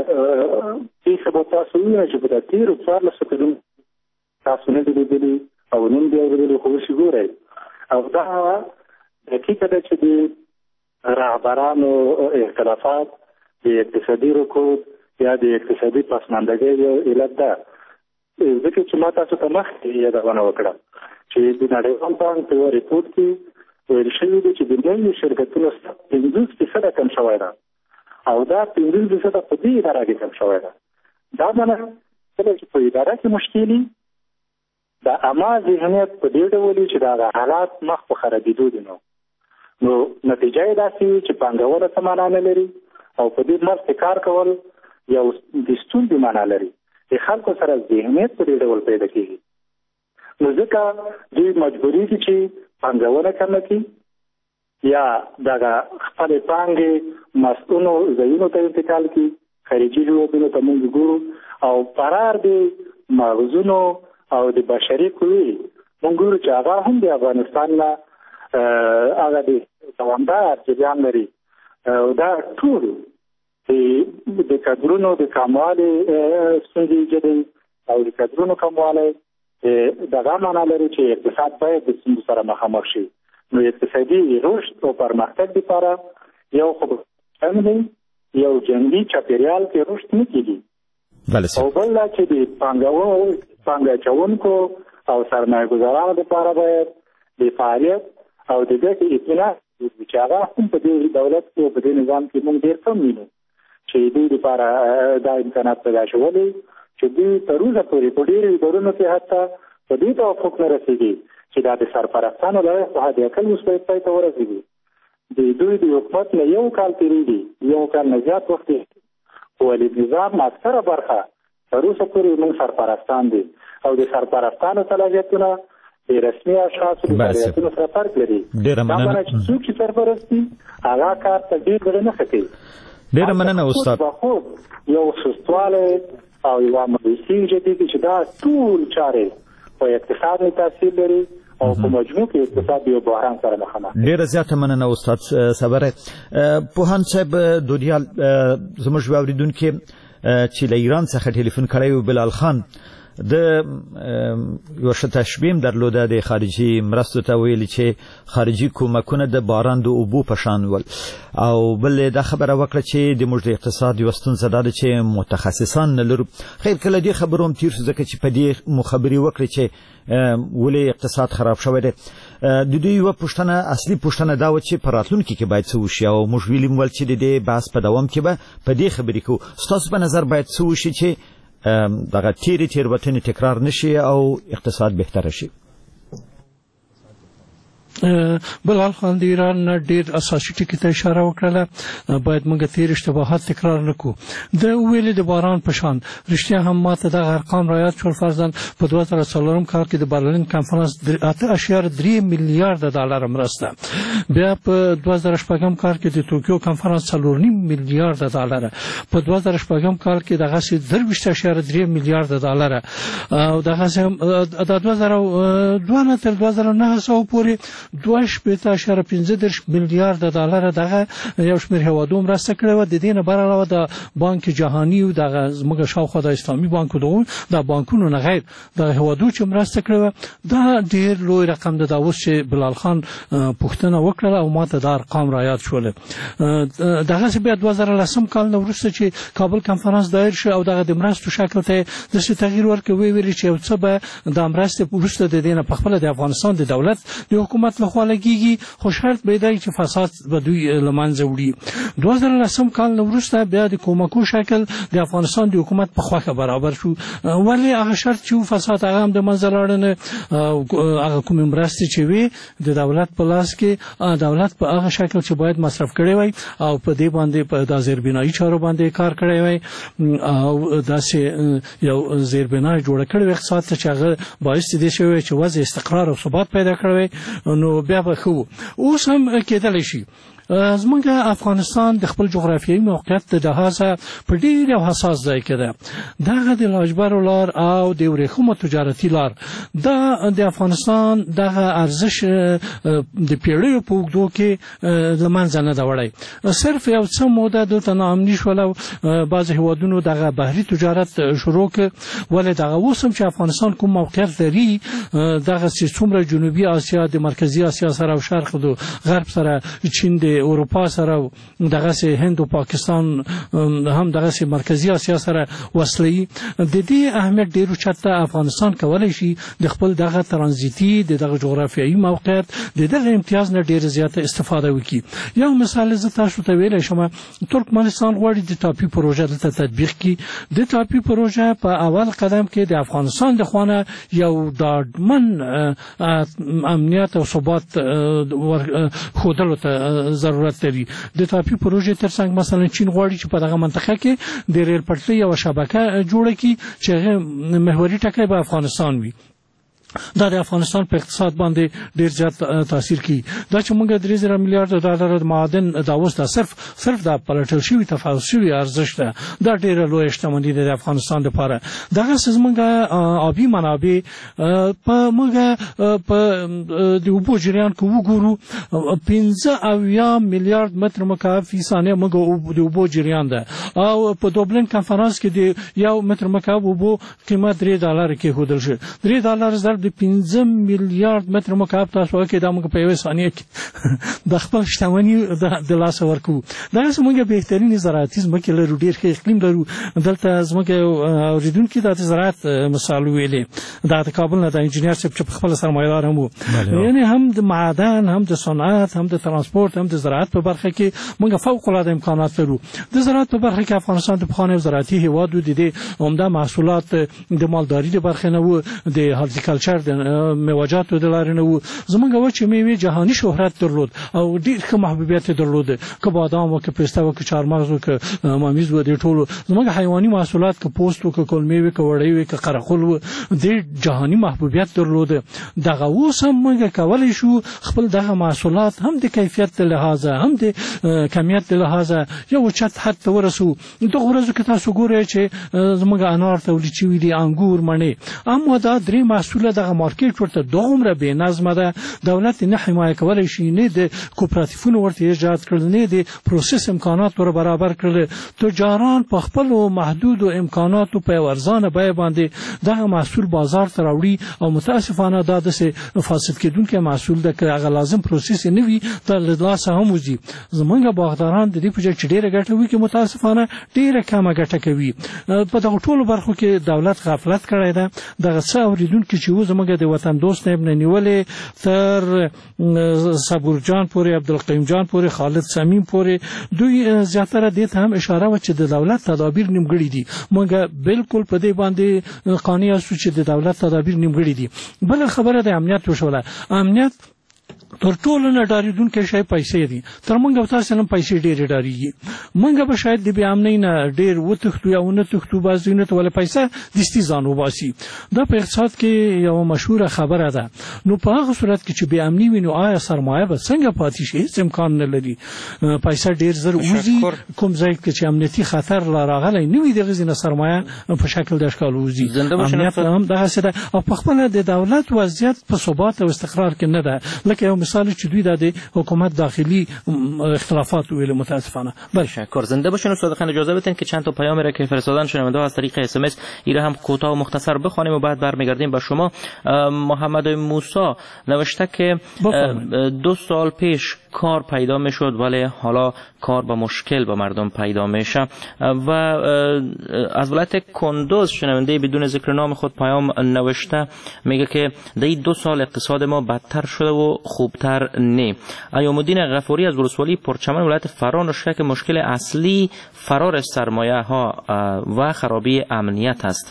پیښې به تاسو وینئ چې په تیرو څوارلسو کلونو تاسو نه دي لیدلي او نن بیا اورېدلي خو اوس یې ګورئ. او دا حقیقه ده چې د رهبرانو اختلافات د اقتصادي رکود یا د اقتصادي پسماندګۍ یو علت ده. ځکه چې ما تاسو ته مخکې یادونه وکړه چې د نړیوال بانک په یوه ریپورټ کې ویل شوي دي چې د نویو شرکتونو پنځوس فیصده کم شوی ده او دا پنځوس فیصده په دې اداره کې کم شوی ده. دا معنی کله چې په اداره کې مشکلي د عامه ذهنیت په دې ډول چې دا حالات مخ په خرابېدو دي نو نو نتیجه یې داسې وي چې پانګونه څه معنا نه لري او په دې مرسته کار کول یو د ستونزې معنا لري. د خلکو سره ذهنیت په دې ډول پیدا کېږي نو ځکه دوی مجبوري دي چې پانګونه کمه کړي یا دغه خپل پانګې مسؤلو ځایونو ته انتقال کړي. خارجي هیوادونو ته موږ ګورو او فرار د مغزونو او د بشري قوې موږ ګورو چې هغه هم د افغانستان نه هغه د دوامدار جریان لري. دا ټول د کادرونو د کموالي ستونزې ایجادوي او د کادرونو کموالی دغه معنا لري چې اقتصاد باید د ستونزو سره مخامخ شي. نو اقتصادي رشد او پرمختګ لپاره یو خو هم دی یو جنګي چاپیریال کې رشد نه کېږي او بل دا چې د پانګوالو پانګه اچوونکو او سرمایه ګزارانو لپاره باید د فعالیت او د ګټې اطلاع چې هغه هم په دې دولت کې او په دې نظام کې موږ ډېر کم وینو چې دوی لپاره دا امکانات پیدا شولي چې دوی تر اوسه پورې په ډېرو ادارونو کې حتی په دې توافق نه رسېږي چې دا د سرپرستانو له خوا د عقل اوس باید پای ته ورسېږي. د دوی د حکومت نه یو کال تېرېږي یو کال نه زیات وخت خو د نظام اکثره برخه تر اوسه پورې موږ سرپرستان دي او د سرپرستانو صلاحیتونه د رسمي اشخاصو د فعالیتونو سره فرق لري. دا معنی چې څوک چې سرپرست دي هغه کار ته ډېر زړه نه ښه کوي. ډېره مننه استاد. یو سستوالی او یوه مایوسي ایجادېږي چې دا ټول چارې په اقتصاد نه تاثیر لري او په مجموع کې اقتصاد یو بحران سره مخامخ. ډېره زیاته مننه استاد صبری. پوهان صاحب دودیال زموږ واوریدونکي چې له ایران څخه ټلیفون کړی و بلال خان د یو ښه تشبیه درلوده د خارجي مرستو ته ویلي چې خارجي کومکونه د باران د اوبو په شان ول او بل دا خبره وکړه چې د موږ د اقتصاد یو ستونزه ده چې متخصصان نه لرو. خیر کله دې خبرو هم تیر شو ځکه چې په دې مخبري وکړي چې ولې اقتصاد خراب شوی دی. د دوی یوه پوښتنه اصلي پوښتنه دا وه چې په راتلونکي کې باید څه وشي او موږ ویلي ول چې د دې بحث په دوام کې به په دې خبرې کوو. ستاسو په نظر باید څه وشي چې دغه تیری تیروتنې تکرار نشي او اقتصاد بهتر شي؟ بلال خان د ایران نه ډیر اساسي ټکي ته اشاره وکړه، باید موږ تیر اشتباهات تکرار نکړو. د ویلې د باران په شان رښتیا هم ماته دغه ارقام رعایت شول. فرضاً په دوه زره څلورم کال کې د برلین کنفرانس اته اشاریه درې میلیارډ ډالر مرسته، بیا په دوه زره شپږم کال کې د توکیو کنفرانس څلور نیم میلیارډ ډالر، په دوه زره شپږم کال کې دغه سي درویشت اشاریه درې میلیارډ ډالر، او دغه د دوه زره دوه تر دوه زره نهه سوه پورې دوه شپېته اشاریه پنځه دېرش میلیارډ ډالر دغه یو شمېر هیوادونو مرسته کړې وه. د دې نه بر علاوه د بانک جهاني او دغه زموږ شاوخوا د اسلامي بانکو دغه د بانکونو نه غیر د هیوادونو چې مرسته کړې وه، دا ډېر لوی رقم ده. دا اوس چې بلال خان پوښتنه وکړله او ماته دا ارقام رعایت شول. دغسې بیا دوه زره لسم کال نه وروسته چې کابل کنفرانس دایر شو او دغه د مرستو شکل ته داسې تغییر ورکړ، ویې ویلې چې یو څه به د مرستې وروسته د دې نه پخپله د افغانستان د دولت د حکومت لخوا لګېږي، خو شرط به دی چې فساد به دوی له منځه وړي. دوه زره لسم کال نه وروسته بیا د کومکو شکل د افغانستان د حکومت په خوښه برابر شو، ولې هغه شرط چې فساد هغه هم د منځه لاړ نه، هغه کومې مرستې چې وي د دولت په لاس کې دولت په هغه شکل چې باید مصرف کړی وای او په دې باندې په د زیربنایي چارو باندې کار کړی وای او داسې یو زیربنای جوړه کړې وای اقتصاد ته چې هغه باعث دې شوی چې وضع استقرار او ثبات پیدا کړی، نو بیا به ښه. اوس هم کېدلی شي زمونږ افغانستان د خپل جغرافیایي موقعیت د لحاظه په ډېر یو حساس ځای کې ده. دغه د لاجبرو لار او د ورېښمو تجارتي لار دا د افغانستان دغه ارزش د پیړیو په اوږدو کې له منځه نه ده وړی. صرف یو څه موده دلته ناامني شول او بعضې هېوادونو دغه بحري تجارت شروع کړ، ولې دغه اوس هم چې افغانستان کوم موقعیت لري دغسې څومره جنوبي اسیا د مرکزي اسیا سره او شرق د غرب سره، چین د اروپا سره، دغه سي هند او پاکستان هم دغه سي مرکزي اسیا سره وصلي، د دې اهمیت ډیرو چاته افغانستان کولای شي د خپل دغه ترانزیتي د دغه جغرافیایي موقعیت د دغه امتیاز نه ډیر زیاته استفاده وکړي. یو مثال زه تاسو ته ویلی شم، ترکمنستان غواړي د ټاپي پروژه دلته تطبیق کړي. د ټاپي پروژه په اول قدم کې د افغانستان د خوانه یو ډاډمن امنیت او ثبات ښودلو ته ضرورت لري. د ټاپي پروژې ترڅنګ مثلا چین غواړي چې په دغه منطقه کې د ریل پټلۍ یوه شبکه جوړه کړي چې هغه محوري ټکی به افغانستان وي. دا د افغانستان په اقتصاد باندې ډیر زیات تاثیر کوي. دا چې موږ درې زره میلیارډ ډالر معادن دا اوس دا صرف صرف دا پلټل شوي تفاوت شوي ارزښت ده، دا ډیره لویه شتمني ده د افغانستان لپاره. دغسې زموږ آبي منابع په موږ په د اوبو جریان کې وګورو، پنځه اویا میلیارډ متر مکعب فی ثانیه موږ د اوبو جریان ده، او په دوبلین کنفرانس کې د یو متر مکعب اوبو قیمت درې ډالر کېښودل شو. درې ډالر ضرب د پنځه میلیارډ متر مکعب تاسو کې دا موږ په یوه ثانیه کې د خپل شتمني د لاسه ورکوو. دغسې موږ بهترینې زراعتي ځمکې لرو، ډېر ښه اقلیم لرو. دلته زموږ اورېدونکي دا د زراعت مثال ویلې، دا د کابل نه د انجینر صاحب چې په خپله سرمایه‌دار هم و، یعنې هم د معدن، هم د صنعت، هم د ترانسپورت، هم د زراعت په برخه کې موږ فوق‌العاده امکانات لرو. د زراعت په برخه کې افغانستان د پخوانی یو زراعتي هېواد و، د دې عمده محصولات د مالداري د برخې نه و، د هارتیکلچر د میوه‌جاتو د لارې نه و. زموږ وچې میوې جهاني شهرت درلود او ډېر ښه محبوبیت یې درلود، که بادام و، که پسته و، که چهارمغز و، که ممیز و، دې ټولو. زموږ حیواني محصولات که پوست و، که کلمې وې، که وړۍ وې، که قرقل و، ډېر جهاني محبوبیت درلود. دغه اوس هم موږ کولی شو خپل دغه محصولات هم د کیفیت د لحاظه هم د کمیت د لحاظه یو اوچت حد ته ورسوو. دغه ورځو کې تاسو ګورئ چې زموږ انار تولید شوي دي، انګور، مڼې، اما دا درې محصوله دغه مارکیټ ورته دومره بې نظمه ده، دولت نه حمایه کولی شي، نه د کوپراتیفونو ورته ایجاد کړل، نه د پروسس امکانات ور برابر کړل. تجاران په خپلو محدودو امکاناتو په یو ارزانه بیه باندې دغه محصول بازار ته راوړي او متاسفانه دا داسې فاسد کېدونکی محصول ده، که هغه لازم پروسس یې نه وي دا له لاسه هم وځي. زموږ باغداران د دې په ځای چې ډېره ګټه وکړي متاسفانه ډېره کمه ګټه کوي. په دغه ټولو برخو کې دولت غفلت کړی ده. دغه څه اورېدونکي چې و زموږ د وطن دوست صاحب نه نیولې تر صبور جان پورې، عبدالقیوم جان پورې، خالد سمیم پورې، دوی زیاتره دې ته هم اشاره وه چې د دولت تدابیر نیمګړي دي. موږ بالکل په دې باندې قانع یاستو چې د دولت تدابیر نیمګړي دي. بله خبره د امنیت وشوله. امنیت تر ټولو نه ډاریدونکې شی پیسې دي. تر موږ او تاسو نه پیسې ډېرې ډاریږي. موږ به شاید د بې امنۍ نه ډېر وتښتو یا ونه تښتو، بعضې نه ته ولې پیسه دستي ځان وباسي. دا په اقتصاد کې یوه مشهوره خبره ده. نو په هغه صورت کې چې بې امني وي نو آیا سرمایه به څنګه پاتې شي؟ هېڅ امکان نه لري. پیسه ډېر زر وځي، کوم ځای کې چې امنیتي خطر لا راغلی نه وي دغسې نه سرمایه په شکل د اشکال وځي. امنیت هم دغسې ده او په خپله د دولت وضعیت په ثبات او استقرار کې نه ده. لکه یو مثال چې دوی د حکومت داخلی اختلافات ویل متاسفانه. تشکر. زنده باشین استاد خان. اجازه بدین که چند تا پیام را که فرستادن شنونده از طریق اس ام اس ایره هم کوتاه و مختصر بخوانیم و بعد برمیگردیم به شما. محمد موسی نوشته که دو سال پیش کار پیدا میشد ولی حالا کار با مشکل با مردم پیدا میشه. و از ولایت کندوز شنونده بدون ذکر نام خود پیام نوشته، میگه که در این دو سال اقتصاد ما بدتر شده و خوبتر نه. ایام الدین غفوری از ولسوالی پرچمن ولایت فرا نوشته که مشکل اصلی فرار سرمایه ها و خرابی امنیت است.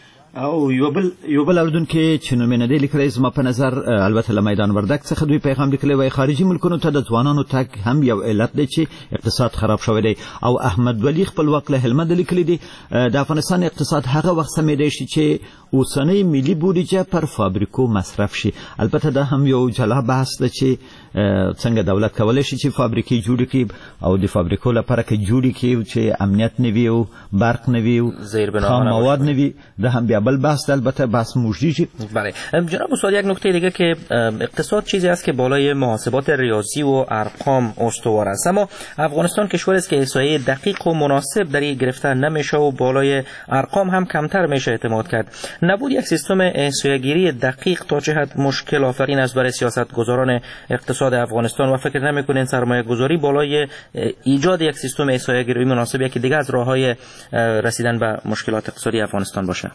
او یو بل یو بل اردن کې چې نومینه دی لیکلی زما په نظر البته له میدان وردګ څخه دوی پیغام لیکلی وای خارجي ملکونو ته د ځوانانو تګ هم یو علت دی چې اقتصاد خراب شوی دی. او احمد ولی خپلواک له هلمند لیکلی دی د افغانستان اقتصاد هغه وخت سمېدی شي چې اوسنۍ ملي بودیجه پر فابریکو مصرف شي. البته دا هم یو جلا بحث دی چې څنګه دولت کولی شي چې فابریکې جوړې کړي او د فابریکو لپاره که جوړې کړي چې امنیت نه وي او برق نه وي او خام مواد نه وي، دا هم بیا بل بحث البته بحث موجودی. بله جناب استاد، یک نکته دیگه که اقتصاد چیزی است که بالای محاسبات ریاضی و ارقام استوار است، اما افغانستان کشوری است که احصایه دقیق و مناسب در این گرفتن نمیشه و بالای ارقام هم کمتر میشه اعتماد کرد. نبود یک سیستم احصایه‌گیری دقیق تا چه حد مشکل آفرین است برای سیاستگزاران اقتصاد افغانستان و فکر نمی‌کنین سرمایه گذاری بالای ایجاد یک سیستم احصایه‌گیری مناسب یکی دیگه از راه‌های رسیدن به مشکلات اقتصادی افغانستان باشه؟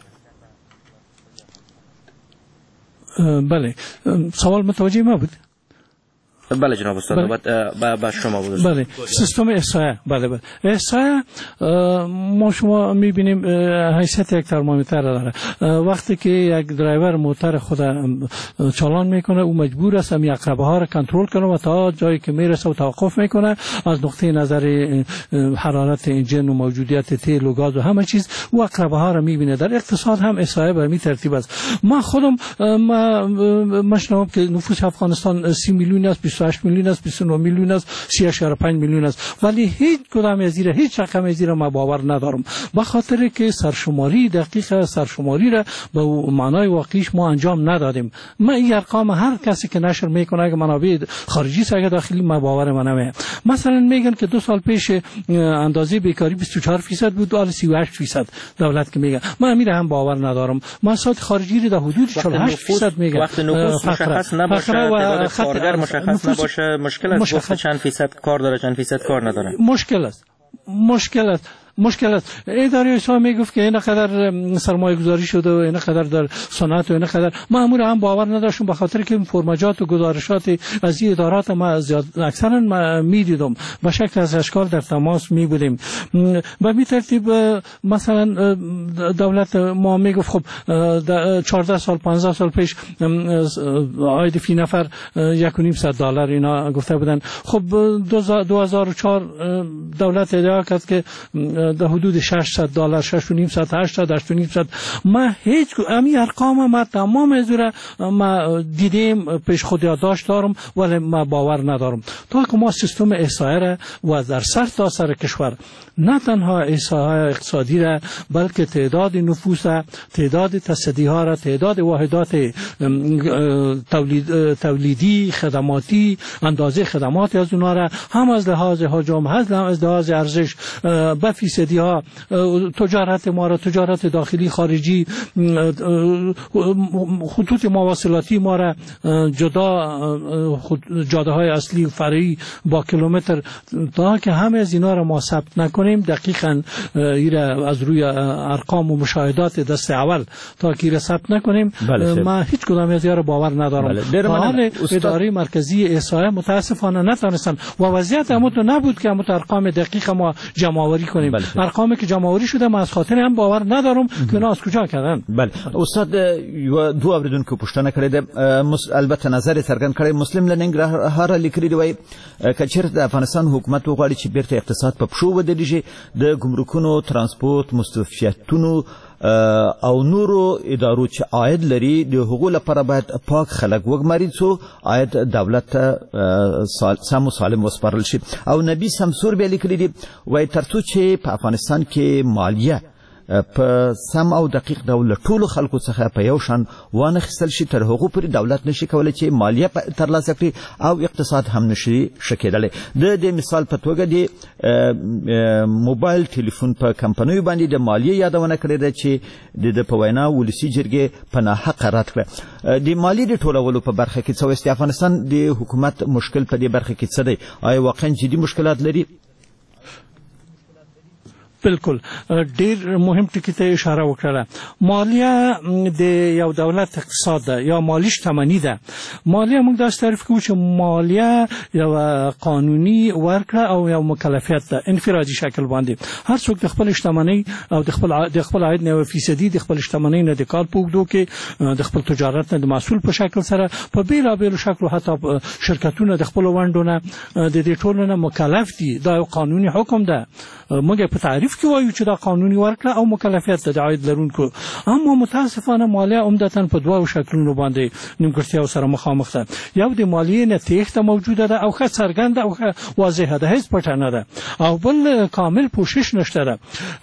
بله سوال متوجه ما بود. بله جناب استاد، بعد با شما بود. بله سیستم احصایه، بله بله احصایه ما شما میبینیم حیثیت یک ترمامیتر داره. وقتی که یک درایور موتور خود چالان میکنه او مجبور است هم عقربه ها را کنترل کنه و تا جایی که میرسه و توقف میکنه از نقطه نظر حرارت انجن و موجودیت تیل و گاز و همه چیز او عقربه ها را میبینه. در اقتصاد هم احصایه به همین ترتیب است. ما خودم ما مشنوم که نفوس افغانستان سی میلیون است، بیست و هشت میلیون است، بیست و نه میلیون است، سی و هشت و پنج میلیون است، ولی هیچ کدام از اینا هیچ رقم از اینا ما باور ندارم، به خاطر که سرشماری دقیق سرشماری را به معنای واقعیش ما انجام ندادیم. ما این ارقام هر کسی که نشر میکنه که منابع خارجی است اگه داخلی ما باور ما نمیه. مثلا میگن که دو سال پیش اندازه بیکاری بیست و چهار درصد بود، الان سی و هشت درصد دولت که میگه. من امیر هم باور ندارم. محصولات خارجی را در حدود چهل و هشت درصد میگه. وقت نفوس مشخص نباشه، تعداد کارگر مشخص نباشه، مشکل است. گفت چند فیصد کار داره چند فیصد کار نداره. مشکل است. مشکل است. مشکل است. اداره اسلام میگفت که اینقدر سرمایه گذاری شده و اینقدر در صنعت و اینقدر مامور هم باور نداشتم، به خاطر که فرماجات و گزارشات از این ادارات ما زیاد اکثرا ما میدیدم به شکل از اشکال در تماس می بودیم. به این ترتیب مثلا دولت ما میگفت خب چهارده سال پانزده سال پیش عاید فی نفر یک و نیم صد دلار اینا گفته بودن. خب دو هزار و چهار دولت ادعا کرد که در حدود ششصد دلار، شش و نیم صد، هشتصد، هشت و نیم صد. ما هیچ امی ارقام ما تمام از ما دیدیم، پیش خود یادداشت دارم ولی ما باور ندارم. تا که ما سیستم احصایه را و در سر تا سر کشور نه تنها احصایه اقتصادی را بلکه تعداد نفوس، تعداد تصدی ها را، تعداد واحدات تولید تولیدی، خدماتی، اندازه خدمات از اونها را هم از لحاظ حجم، هم از لحاظ ارزش به فیصدی ها، تجارت ما را، تجارت داخلی خارجی، خطوط مواصلاتی ما را جدا، جاده های اصلی و فرعی با کیلومتر، تا که همه از اینا را ما ثبت نکنیم دقیقاً ایرا از روی ارقام و مشاهدات دست اول تا که ایرا ثبت نکنیم ما هیچ کدام از اینا را باور ندارم. حال اداره مرکزی احصایه متاسفانه نتونستن و وضعیت همون نبود که همون ارقام دقیق ما جمع آوری کنیم. ارقامی که جمع آوری شده ما از خاطر هم باور ندارم که اونا از کجا کردن. بله استاد یو دو اوریدونکو پوښتنه کړې ده، البته نظر څرګند کړی مسلم لننګرهار لیکلی دی وای کچیر د افغانستان حکومت وغواړي چې بیرته اقتصاد په پښو ودرېږي د ګمرکونو ترانسپورت مستوفیتونو او نورو ادارو چې عاید لري د حقوق لپاره باید پاک خلک وګماري څو عاید دولت سم سالم وسپارل شي. او نبی سمسور به لیکلي دي وای ترڅو چې په افغانستان کې مالیه په سم او دقیق ډول ټولو خلکو څخه په یو شان وانه خصل شي تر هغه پورې دولت نشي کولای چې مالیه ترلاسه کړي او اقتصاد هم نشي شکېدلی. د دې مثال په توګه د موبایل ټلیفون په کمپنیو باندې د مالیه یادونه کړې ده چې د په وینا ولسي جرګې په ناحقه رد کړه. د مالیې د ټولولو په برخه کې څه وایي افغانستان د حکومت مشکل په دې برخه کې څه دی؟ آیا واقعا جدي مشکلات لري؟ بالکل ډیر مهم ټکی ته اشاره وکړه. مالیه د یو دولت اقتصاد ده یا مالی شتمنی ده. مالیه موږ داسې تعریف کوو چې مالیه یو قانوني ورکړه او یو مکلفیت ده انفرادي شکل باندې. هر څوک د خپل شتمنۍ او د خپل د خپل عاید نه فیصدي د خپل شتمنۍ نه د کال په اوږدو کې د خپل تجارت نه د محصول په شکل سره په بیلابیلو شکلو حتی شرکتونه د خپل ونډونه د دې ټولو نه مکلف دي. دا یو قانوني حکم ده. موږ په تعریف کې وایو چې دا قانوني ورکړه او مکلفیت ده د عاید لرونکو. اما متاسفانه مالیه عمدتاً په دوه شکلونو باندې نیمګړتیاو سره مخامخ ده. یو د مالیې نه تېښته موجوده ده او ښه څرګنده او ښه واضحه ده، هیڅ پټه نه ده. او بل کامل پوښښ نشته ده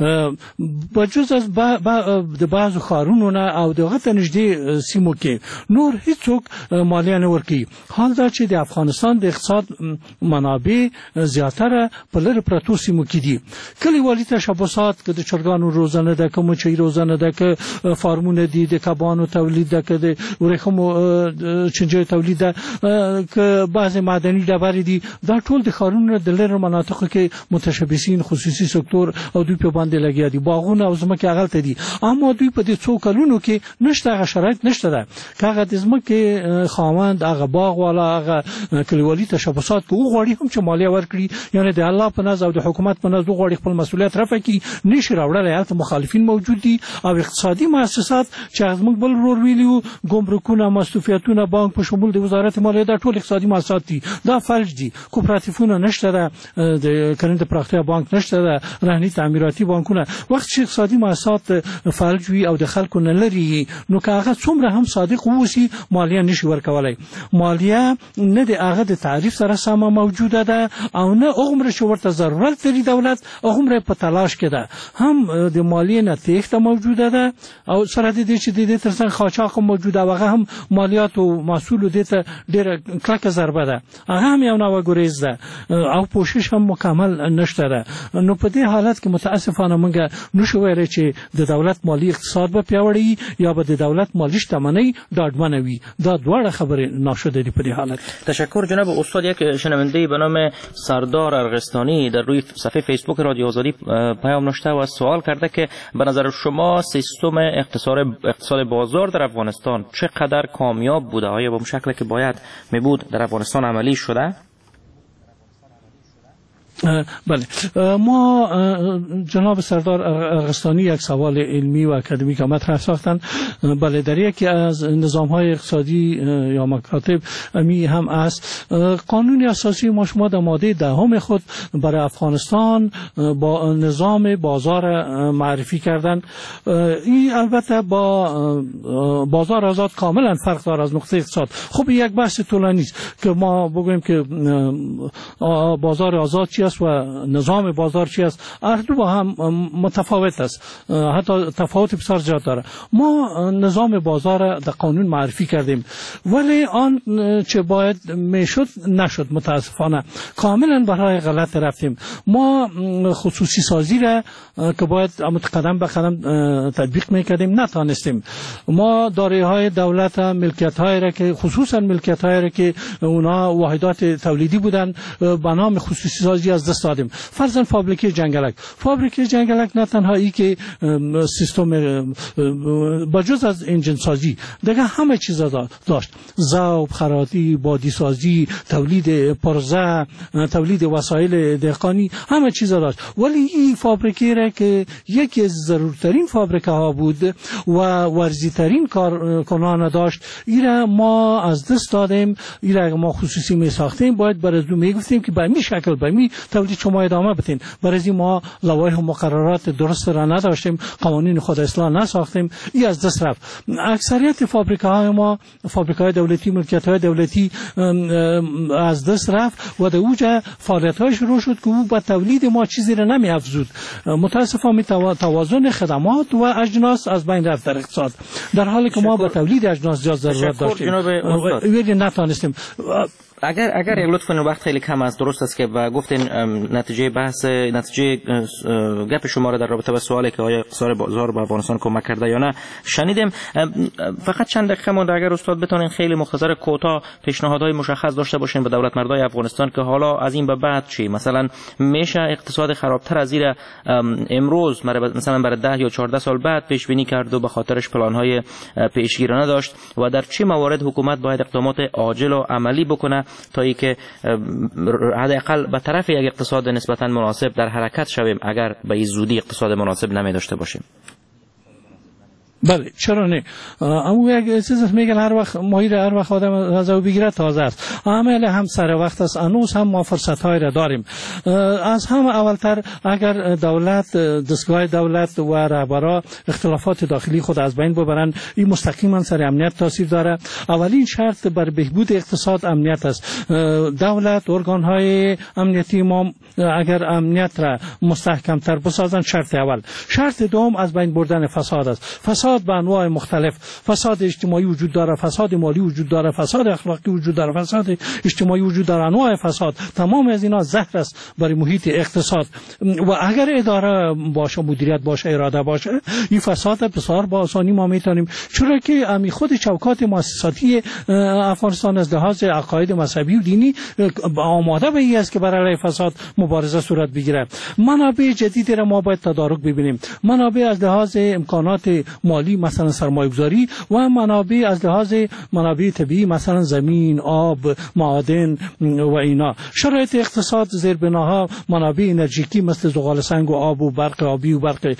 بجز از د بعضو ښارونو نه او دغه ته نږدې سیمو کې نور هیڅوک مالیه نه ورکوي. حال دا چې د افغانستان د اقتصاد منابع زیاتره په لرې پرتو سیمو کې دي. کلیوالي تشبثات که د چرګانو روزنه ده که مچۍ روزنه ده که فارمونه دي د کبانو تولید ده که د ورېښمو چنجیو تولید ده که بعضې معدني ډبرې دي، دا ټول د ښارونو د لرې مناطقو کې متشبثین خصوصي سکتور او دوی په باندې لګیا دي. باغونه او ځمکې هغلته دي، اما دوی په دې څو کلونو کې نشته، هغه شرایط نشته ده که هغه د ځمکې خاوند هغه باغ والا هغه کلیوالي تشبثات که وغواړي هم چې مالیه ورکړي، یعنې د الله په نزد او د حکومت په نزد وغواړي خپل مسؤلیت رفع کړي، نشي راوړلی. هلته مخالفین موجود دي او اقتصادي مؤسسات چې موږ بل ورور ویلي وو ګمرکونه مستوفیتونه بانک په شمول د وزارت مالیه دا ټول اقتصادي مؤسسات دي، دا فلج دي. کوپراتیفونه نشته ده، د کرنې د پراختیا بانک نشته ده، رهني تعمیراتي بانکونه. وخت چې اقتصادي مؤسسات فلج وي او د خلکو نه لري نو که هغه څومره هم صادق واوسي مالیه نشي ورکولی. مالیه نه د هغه د تعریف سره سمه موجوده ده او نه هغومره چې ورته ضرورت لري دولت هغومره په تلاش کې ده. هم د مالیې نه تېښته موجوده ده او سره د دې چې د دې ترڅنګ قاچاق هم موجوده، هغه هم مالیات او محصولو دې ته ډېره کلکه ضربه ده، هغه هم یو نوع ګریز ده او پوښښ هم مکمل نشته ده. نو په دې حالت کې متاسفانه موږ نشو ویلی چې د دولت مالی اقتصاد به پیاوړی یا به د دولت مالی شتمنۍ ډاډمنه وي. دا دواړه خبرې ناشده دي په دې حالت. تشکر جناب استاد. یک شنونده به نام سردار ارغستانی در روی صفحه فیسبوک رادیو آزادی پیام نوشته و سوال کرده که به نظر شما سیستم اقتصاد اقتصاد بازار در افغانستان چقدر کامیاب بوده؟ آیا به شکلی که باید می بود در افغانستان عملی شده؟ بله، ما جناب سردار ارغستانی یک سوال علمی و اکادمیک مطرح ساختن. بله، در یکی از نظام‌های اقتصادی یا مکاتب امی هم است. قانون اساسی ما شما در ماده دهم خود برای افغانستان با نظام بازار معرفی کردن. این البته با بازار آزاد کاملا فرق دارد از نقطه اقتصاد. خب یک بحث طولانی است که ما بگوییم که بازار آزاد چی است و نظام بازار چی است. هر دو با هم متفاوت است، حتی تفاوت بسیار زیاد داره. ما نظام بازار در قانون معرفی کردیم ولی آن چه باید میشد نشد. متاسفانه کاملا برای غلط رفتیم. ما خصوصی سازی را که باید قدم به قدم تطبیق میکردیم نتانستیم. ما دارایی های دولت، ملکیت های را که خصوصا ملکیت های را که اونا واحدات تولیدی بودن به نام خصوصی سازی از دست دادیم. فرضاً فابریکه جنگلک فابریکه جنگلک نه تنها ای که سیستم با جز از انجن سازی دیگه همه چیزا داشت، ذوب، خراطی، بادی سازی، تولید پرزه، تولید وسایل دهقانی، همه چیزا داشت. ولی این فابریکه را که یکی از ضرورترین فابریکه ها بود و ورزی ترین کارکنان داشت، ایرا ما از دست دادیم. ایرا ما خصوصی می ساختیم، باید برای دو می گفتیم که به می شکل به می تولید شما ادامه بدین. برای ما لوایح و مقررات درست را نداشتیم، قوانین خود اصلاح نساختیم، این از دست رفت. اکثریت فابریکه های ما، فابریکه های دولتی، ملکیت های دولتی از دست رفت و در اوج فعالیت های شروع شد که او با تولید ما چیزی را نمی افزود. متاسفانه توازن خدمات و اجناس از بین رفت در اقتصاد، در حالی که ما با تولید اجناس زیاد ضرورت داشتیم ولی نتانستیم. اگر اگر یک لطف کنین، وقت خیلی کم است، درست است که و گفتین نتیجه بحث نتیجه گپ شما را در رابطه با سوالی که آیا اقتصاد بازار به افغانستان کمک کرده یا نه شنیدیم. فقط چند دقیقه مونده، اگر استاد بتونین خیلی مختصر کوتاه پیشنهادهای مشخص داشته باشین به دولت مردای افغانستان که حالا از این به بعد چی، مثلا میشه اقتصاد خرابتر از این امروز مثلا برای ده یا چهارده سال بعد پیش بینی کرد و به خاطرش پلان‌های پیشگیرانه داشت و در چه موارد حکومت باید اقدامات عاجل و عملی بکنه تا ای که حداقل به طرف یک اقتصاد نسبتا مناسب در حرکت شویم اگر به این زودی اقتصاد مناسب نمی داشته باشیم؟ بله چرا نه؟ اما یک چیز میگن هر وقت ماهی هر وقت آدم از او بگیره تازه است. عمل هم سر وقت است. انوس هم ما فرصت های را داریم. از هم اولتر اگر دولت، دستگاه دولت و رهبرا اختلافات داخلی خود از بین ببرن، این مستقیما سر امنیت تاثیر داره. اولین شرط بر بهبود اقتصاد امنیت است. دولت، ارگان های امنیتی ما اگر امنیت را مستحکم تر بسازن، شرط اول. شرط دوم از بین بردن فساد است. فساد به انواع مختلف، فساد اجتماعی وجود داره، فساد مالی وجود داره، فساد اخلاقی وجود داره، فساد اجتماعی وجود داره، انواع فساد. تمام از اینا زهر است برای محیط اقتصاد و اگر اداره باشه، مدیریت باشه، اراده باشه، این فساد بسیار با آسانی ما میتونیم. چرا که امی خود چوکات مؤسساتی افغانستان از لحاظ عقاید مذهبی و دینی آماده به این است که برای علیه فساد مبارزه صورت بگیره. منابع جدید را ما باید تدارک ببینیم. منابع از لحاظ امکانات مالی مثلا سرمایه‌گذاری و منابع از لحاظ منابع طبیعی مثلا زمین، آب، معادن و اینا. شرایط اقتصاد زیربناها منابع انرژیکی مثل زغال سنگ و آب و برق آبی و برق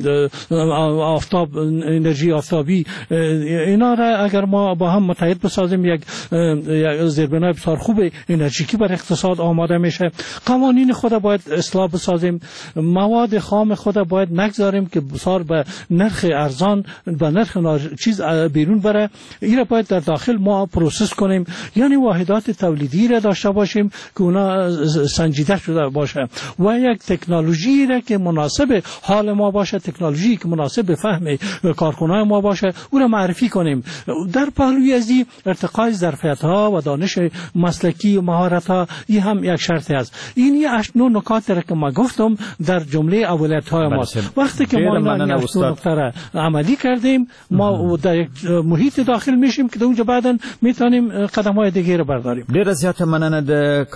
آفتاب، انرژی آفتابی، اینا را اگر ما با هم متحد بسازیم یک زیربنای بسیار خوب انرژیکی بر اقتصاد آماده میشه. قوانین خود باید اصلاح بسازیم. مواد خام خود باید نگذاریم که بسیار به نرخ ارزان به نرخ چیز بیرون بره. این را باید در داخل ما پروسس کنیم، یعنی واحدات تولیدی را داشته باشیم که اونا سنجیده شده باشه و یک تکنولوژی را که مناسب حال ما باشه، تکنولوژی که مناسب فهم کارکنان ما باشه، او را معرفی کنیم. در پهلوی از این ارتقای ظرفیت ها و دانش مسلکی و مهارت ها، این هم یک شرط است. این یه اشنو نکات را که ما گفتم در جمله اولویت های ماست. وقتی که ما این اشنو نکات را عملی کردیم، ما در یک محیط داخل میشیم که در اونجا بعداً میتونیم قدم های دیگه رو برداریم. ډیر زیاته مننه د